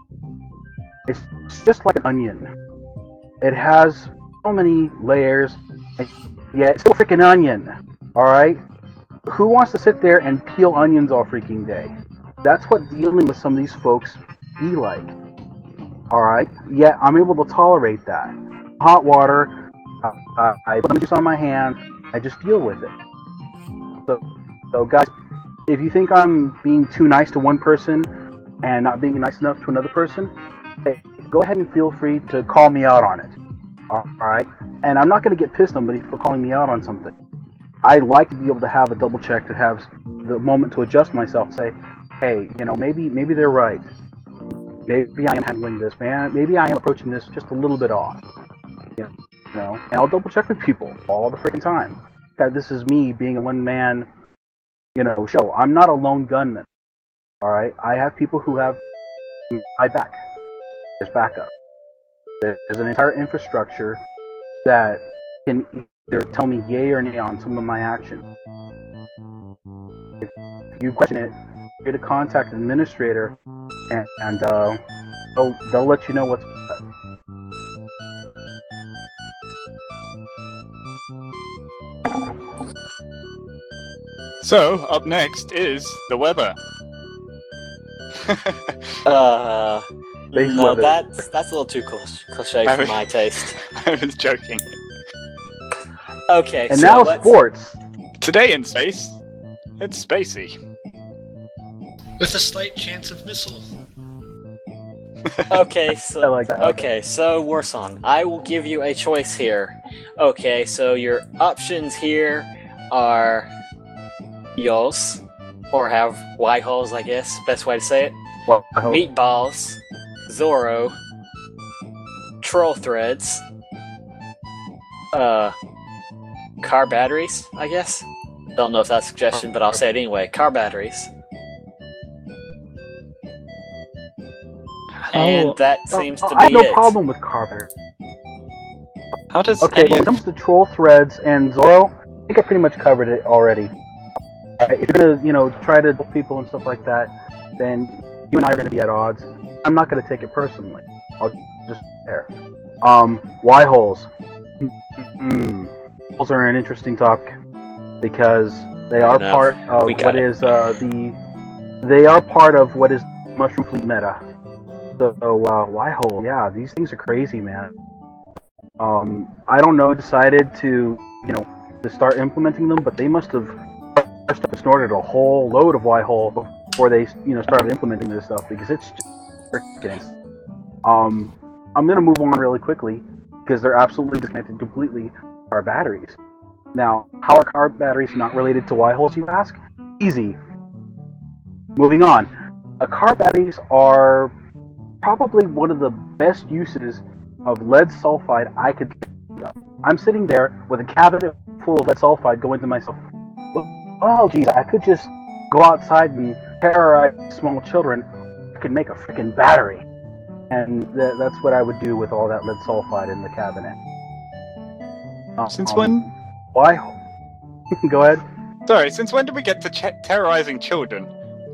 it's just like an onion. It has so many layers, and yeah, it's still a freaking onion. All right. Who wants to sit there and peel onions all freaking day? That's what dealing with some of these folks be like. All right. Yeah, I'm able to tolerate that. Hot water. Uh, uh, I put juice on my hand. I just deal with it. So, so guys, if you think I'm being too nice to one person and not being nice enough to another person, hey, go ahead and feel free to call me out on it. All right. And I'm not going to get pissed on somebody for calling me out on something. I like to be able to have a double check, to have the moment to adjust myself and say, hey, you know, maybe maybe they're right. Maybe I am handling this, man. Maybe I am approaching this just a little bit off. You know, and I'll double check with people all the freaking time. That this is me being a one-man, you know, show. I'm not a lone gunman. All right, I have people who have my back. There's backup. There's an entire infrastructure that can either tell me yay or nay on some of my actions. If you question it, you're to contact an administrator, and, and uh, they'll, they'll let you know what's what. So, up next is the weather. Uh, Base no, weather. that's that's a little too cliche, cliche I for was- my taste. I was joking. Okay, And so now let's- sports. Today in space, it's spacey. With a slight chance of missile. Okay, so I like that. okay, so Warson, I will give you a choice here. Okay, so your options here are Yos, or have Y holes, I guess, best way to say it. Well, I hope. Meatballs, Zorro, Troll Threads, uh, car batteries, I guess. Don't know if that's a suggestion, but I'll say it anyway. Car batteries. And Oh, that seems to be I have no it. problem with Carver. How does Okay, any when it comes to Troll Threads and Zorro, I think I pretty much covered it already. Uh, if you're gonna, you know, try to help people and stuff like that, then you and I are gonna be at odds. I'm not gonna take it personally. I'll just there. Um, Y holes. Hmm. Holes are an interesting topic because they are No, part of we got what it. is uh, the. They are part of what is Mushroom Fleet meta. So, uh, Y-hole, yeah, these things are crazy, man. Um, I don't know, decided to, you know, to start implementing them, but they must have snorted a whole load of Y-hole before they, you know, started implementing this stuff, because it's just freaking. Um, I'm gonna move on really quickly, because they're absolutely disconnected completely from our batteries. Now, how are car batteries not related to Y-holes, you ask? Easy. Moving on. Uh, car batteries are probably one of the best uses of lead sulfide I could think of. I'm sitting there with a cabinet full of lead sulfide going to myself, oh geez, I could just go outside and terrorize small children. I could make a freaking battery. And th- that's what I would do with all that lead sulfide in the cabinet. Um, Since when? Why? Go ahead. Sorry, since when did we get to ch- terrorizing children?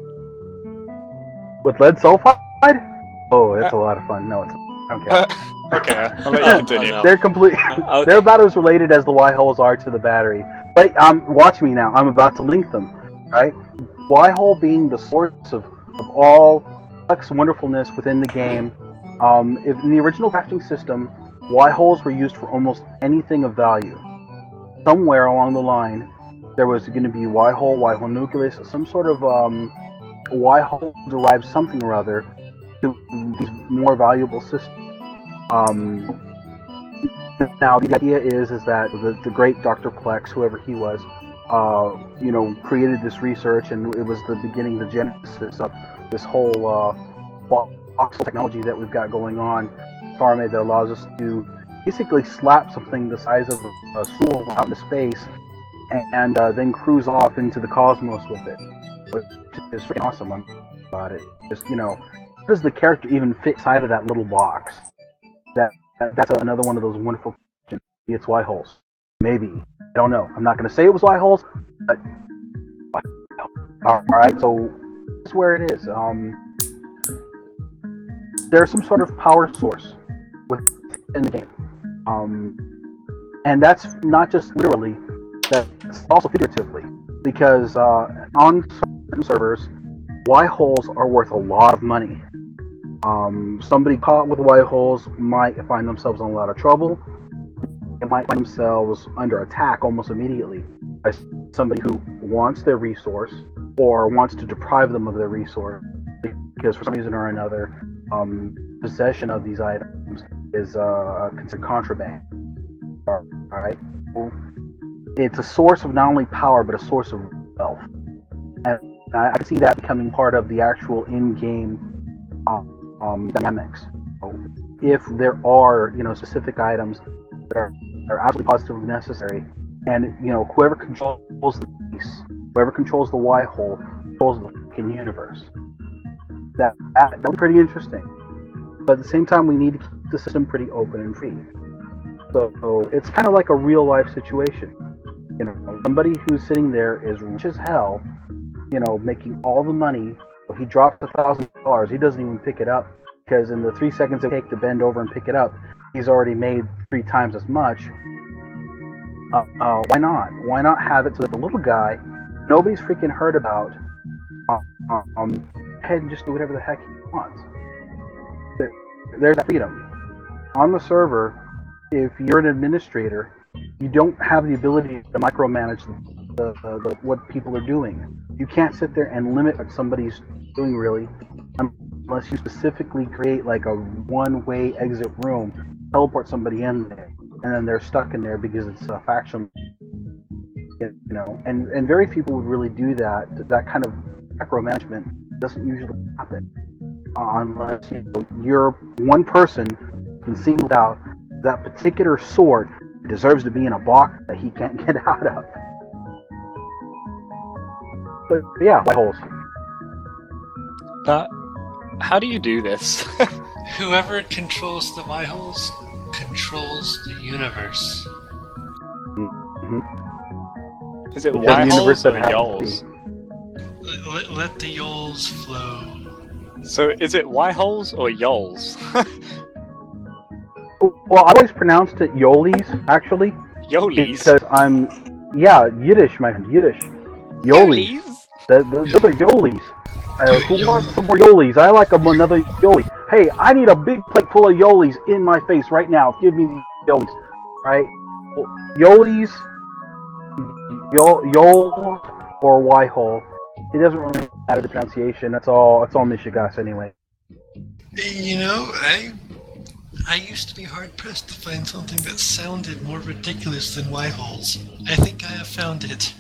With lead sulfide? Oh, that's uh, a lot of fun. No, it's okay. Uh, okay, I'll let you continue. Oh, no. They're complete. Okay. They're about as related as the Y-holes are to the battery. But um, watch me now. I'm about to link them. Right? Y-hole being the source of, of all complex wonderfulness within the game. Um, if in the original crafting system, Y-holes were used for almost anything of value. Somewhere along the line, there was going to be Y-hole, Y-hole nucleus, some sort of um, Y-hole derived something or other to these more valuable systems. Um, now the idea is is that the, the great Doctor Plex, whoever he was, uh, you know, created this research, and it was the beginning, the genesis of this whole uh, voxel technology that we've got going on, Farmade, that allows us to basically slap something the size of a, a stool out into space, and, and uh, then cruise off into the cosmos with it, which is freaking awesome about it. Just, you know, how does the character even fit inside of that little box? That, that that's another one of those wonderful questions. It's Y-holes. Maybe. I don't know. I'm not going to say it was Y-holes, but all right. So that's where it is. Um, there's some sort of power source within the game, um, and that's not just literally. That's also figuratively, because uh, on certain servers, Y-holes are worth a lot of money. Um, somebody caught with Y-holes might find themselves in a lot of trouble. They might find themselves under attack almost immediately by somebody who wants their resource or wants to deprive them of their resource, because for some reason or another, um, possession of these items is uh, considered contraband. All right, it's a source of not only power but a source of wealth, and I, I can see that becoming part of the actual in-game um, um, dynamics. So if there are, you know, specific items that are, are absolutely positively necessary, and you know, whoever controls the piece, whoever controls the Y-hole, controls the fucking universe. That that that'll be pretty interesting. But at the same time, we need to keep the system pretty open and free. So, so it's kind of like a real life situation. You know, somebody who's sitting there is rich as hell, you know, making all the money. If he drops a thousand dollars, he doesn't even pick it up, because in the three seconds it takes to bend over and pick it up, he's already made three times as much. Uh, uh, why not? Why not have it so that the little guy, nobody's freaking heard about, uh, um, head and just do whatever the heck he wants. There, there's that freedom. On the server, if you're an administrator, you don't have the ability to micromanage the, the, the, what people are doing. You can't sit there and limit what somebody's doing, really, unless you specifically create like a one-way exit room, teleport somebody in there, and then they're stuck in there because it's a faction, you know. And and very few people would really do that. That kind of micromanagement doesn't usually happen uh, unless, you know, you're one person can single out that particular sword deserves to be in a box that he can't get out of. But yeah, Y-holes. Uh, how do you do this? Whoever controls the Y-holes controls the universe. Mm-hmm. Is it The Y-holes universe or that happens yoles? Let, let, let the yoles flow. So is it Y-holes or yoles? Well, I always pronounced it Yolis, actually. Yolis? Because I'm, yeah, Yiddish, my friend, Yiddish. Yolis. Yolis? The, the, those are Yolis. Uh, who wants some more Yolis? I like a, another Yoli. Hey, I need a big plate full of Yolis in my face right now. Give me these Yolis. Right? Yolis, Yo, Yol, or Y-hole. It doesn't really matter the pronunciation. That's all. That's all Michigas anyway. You know, I I used to be hard pressed to find something that sounded more ridiculous than Y-holes. I think I have found it.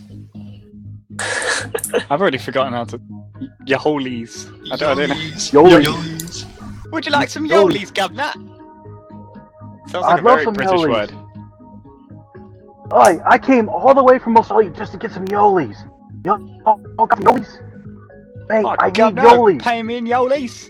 I've already forgotten how to. Yaholies. I don't, I don't know. Yolis. Yolis. Would you like some Yolis. Yolies, Governor? Sounds I'd like a love very some British Yolis. word. I I came all the way from Australia just to get some Yolis. Yo, oh, oh, got some Yolis. Hey, Oh, I need Governor, Yolis. pay me in Yolies.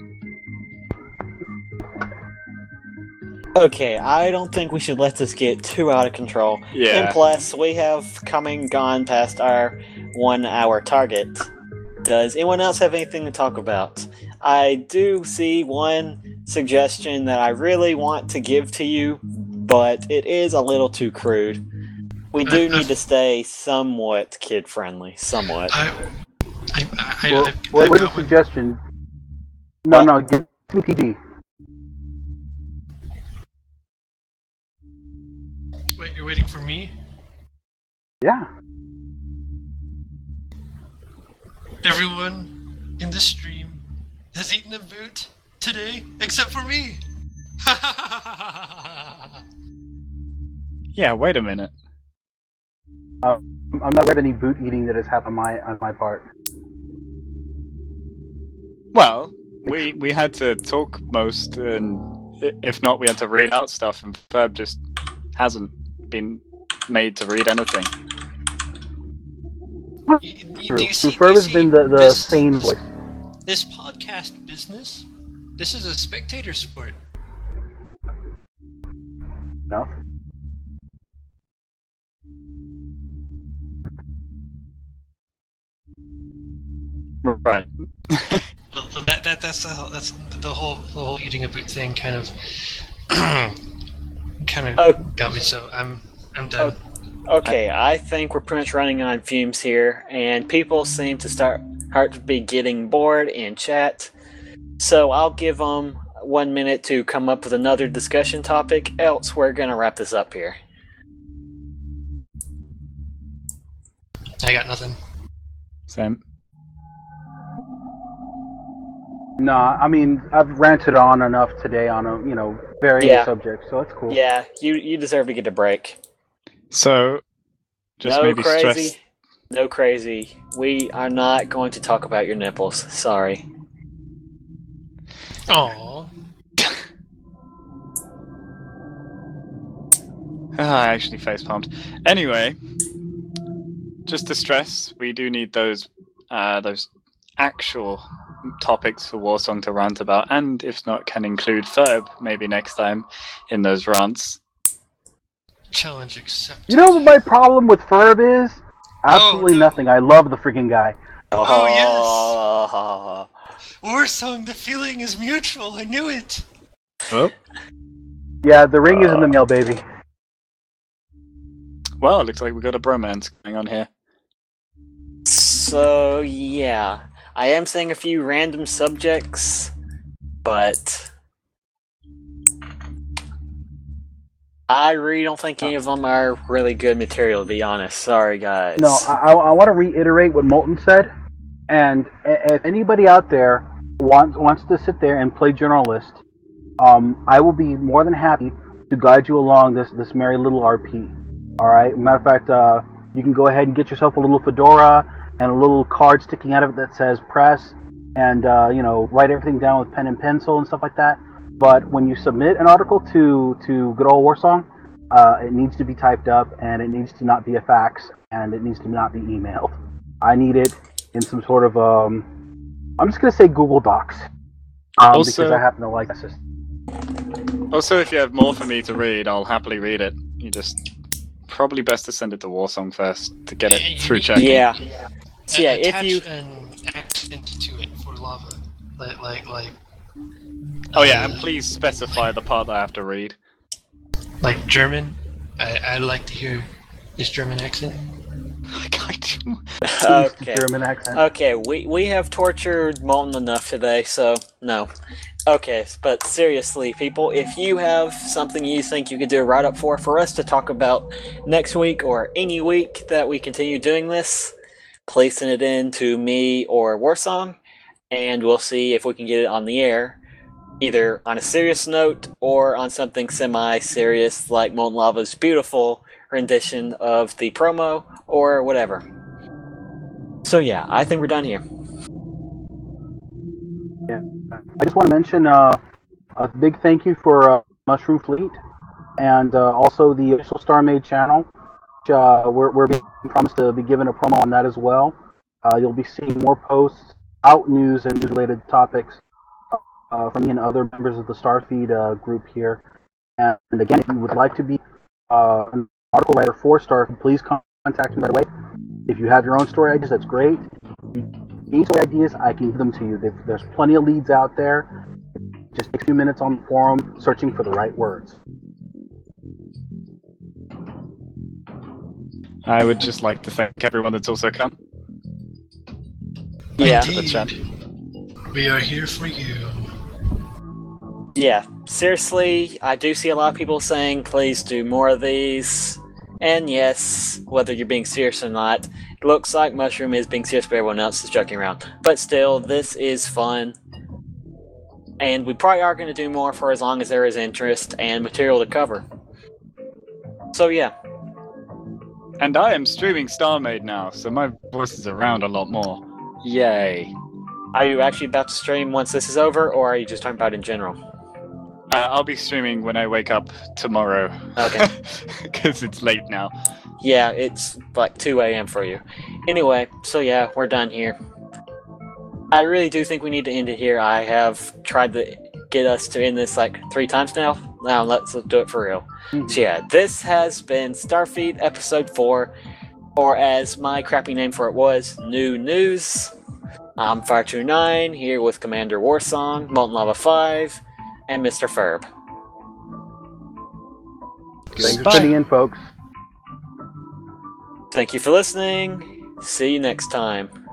Okay, I don't think we should let this get too out of control. Yeah. And plus, we have coming gone past our one-hour target. Does anyone else have anything to talk about? I do see one suggestion that I really want to give to you, but it is a little too crude. We do need to stay somewhat kid-friendly, somewhat. I, I, I, Well, I, what I what is got a one. suggestion? No, no, give me P G. Wait, you're waiting for me? Yeah. Everyone in the stream has eaten a boot today, except for me. Yeah, wait a minute. I'm not aware of any boot eating that has happened on my on my part. Well, we we had to talk most, and i- if not, we had to read out stuff, and Ferb just hasn't been made to read anything. Y- y- True. do you see, do Ferb you has see been the, the this, sane voice. this podcast business? This is a spectator sport. No? Right. Well, That, that that's the, that's the whole the whole eating a boot thing kind of kind of Oh. got me. So I'm I'm done. Okay, I think we're pretty much running on fumes here, and people seem to start start to be getting bored in chat. So I'll give them one minute to come up with another discussion topic. Else, we're gonna wrap this up here. I got nothing. Same. No, I mean I've ranted on enough today on a you know various Yeah. subjects, so it's cool. Yeah, you you deserve to get a break. So, just no maybe crazy, stress. no crazy. We are not going to talk about your nipples. Sorry. Aww. Ah, I actually face palmed. Anyway, just to stress, we do need those uh, those actual topics for Warsong to rant about, and if not, can include Ferb maybe next time in those rants. Challenge accepted. You know what my problem with Ferb is? Absolutely no. nothing. I love the freaking guy. Oh, Warsong, the feeling is mutual. I knew it. Oh. Yeah, the ring is in the mail, baby. Well, it looks like we got a bromance going on here. So yeah, I am saying a few random subjects, but I really don't think any of them are really good material, to be honest. Sorry, guys. No, I, I, I want to reiterate what Molten said. And i- if anybody out there wants wants to sit there and play journalist, um, I will be more than happy to guide you along this this merry little R P. All right. Matter of fact, uh, you can go ahead and get yourself a little fedora and a little card sticking out of it that says press, and uh, you know, write everything down with pen and pencil and stuff like that. But when you submit an article to to good old Warsong, uh, it needs to be typed up, and it needs to not be a fax, and it needs to not be emailed. I need it in some sort of um, I'm just gonna say Google Docs, um, Also- because I happen to like that system. Also, if you have more for me to read, I'll happily read it. You just probably best to send it to Warsong first to get it through check. Yeah. So yeah, if Attach you an accent to it for lava, like like like. Oh yeah, and uh, please specify the part that I have to read. Like German, I I'd like to hear this German accent. I can't Okay. German accent. Okay, we, we have tortured Molten enough today, so no. Okay, but seriously, people, if you have something you think you could do a write-up for, for us to talk about next week or any week that we continue doing this, please send it in to me or Warsong, and we'll see if we can get it on the air, either on a serious note or on something semi-serious like Molten Lava's beautiful rendition of the promo or whatever. So yeah, I think we're done here. Yeah. I just want to mention uh, a big thank you for uh, Mushroom Fleet and uh, also the official StarMade channel. Which, uh, we're, we're being promised to be given a promo on that as well. Uh, you'll be seeing more posts, out news, and news-related topics uh, from me and other members of the Starfeed uh, group here. And, and again, if you would like to be uh, an article writer for Starfeed, please contact me right away. If you have your own story ideas, that's great. If you need story ideas, I can give them to you. There's plenty of leads out there. Just take a few minutes on the forum searching for the right words. I would just like to thank everyone that's also come. Yeah. To the chat. We are here for you. Yeah, seriously, I do see a lot of people saying, please do more of these. And yes, whether you're being serious or not, it looks like Mushroom is being serious, but everyone else is joking around. But still, this is fun. And we probably are going to do more for as long as there is interest and material to cover. So yeah. And I am streaming StarMade now, so my voice is around a lot more. Yay. Are you actually about to stream once this is over, or are you just talking about in general? Uh, I'll be streaming when I wake up tomorrow. Okay. Because it's late now. Yeah, it's like two a.m. for you. Anyway, so yeah, we're done here. I really do think we need to end it here. I have tried to get us to end this like three times now. Now let's do it for real. Mm-hmm. So yeah, this has been Starfeed Episode four, or as my crappy name for it was, New News. I'm Fire two nine, here with Commander Warsong, Molten Lava five, and Mister Ferb. Thanks for tuning in, folks. Thank you for listening. See you next time.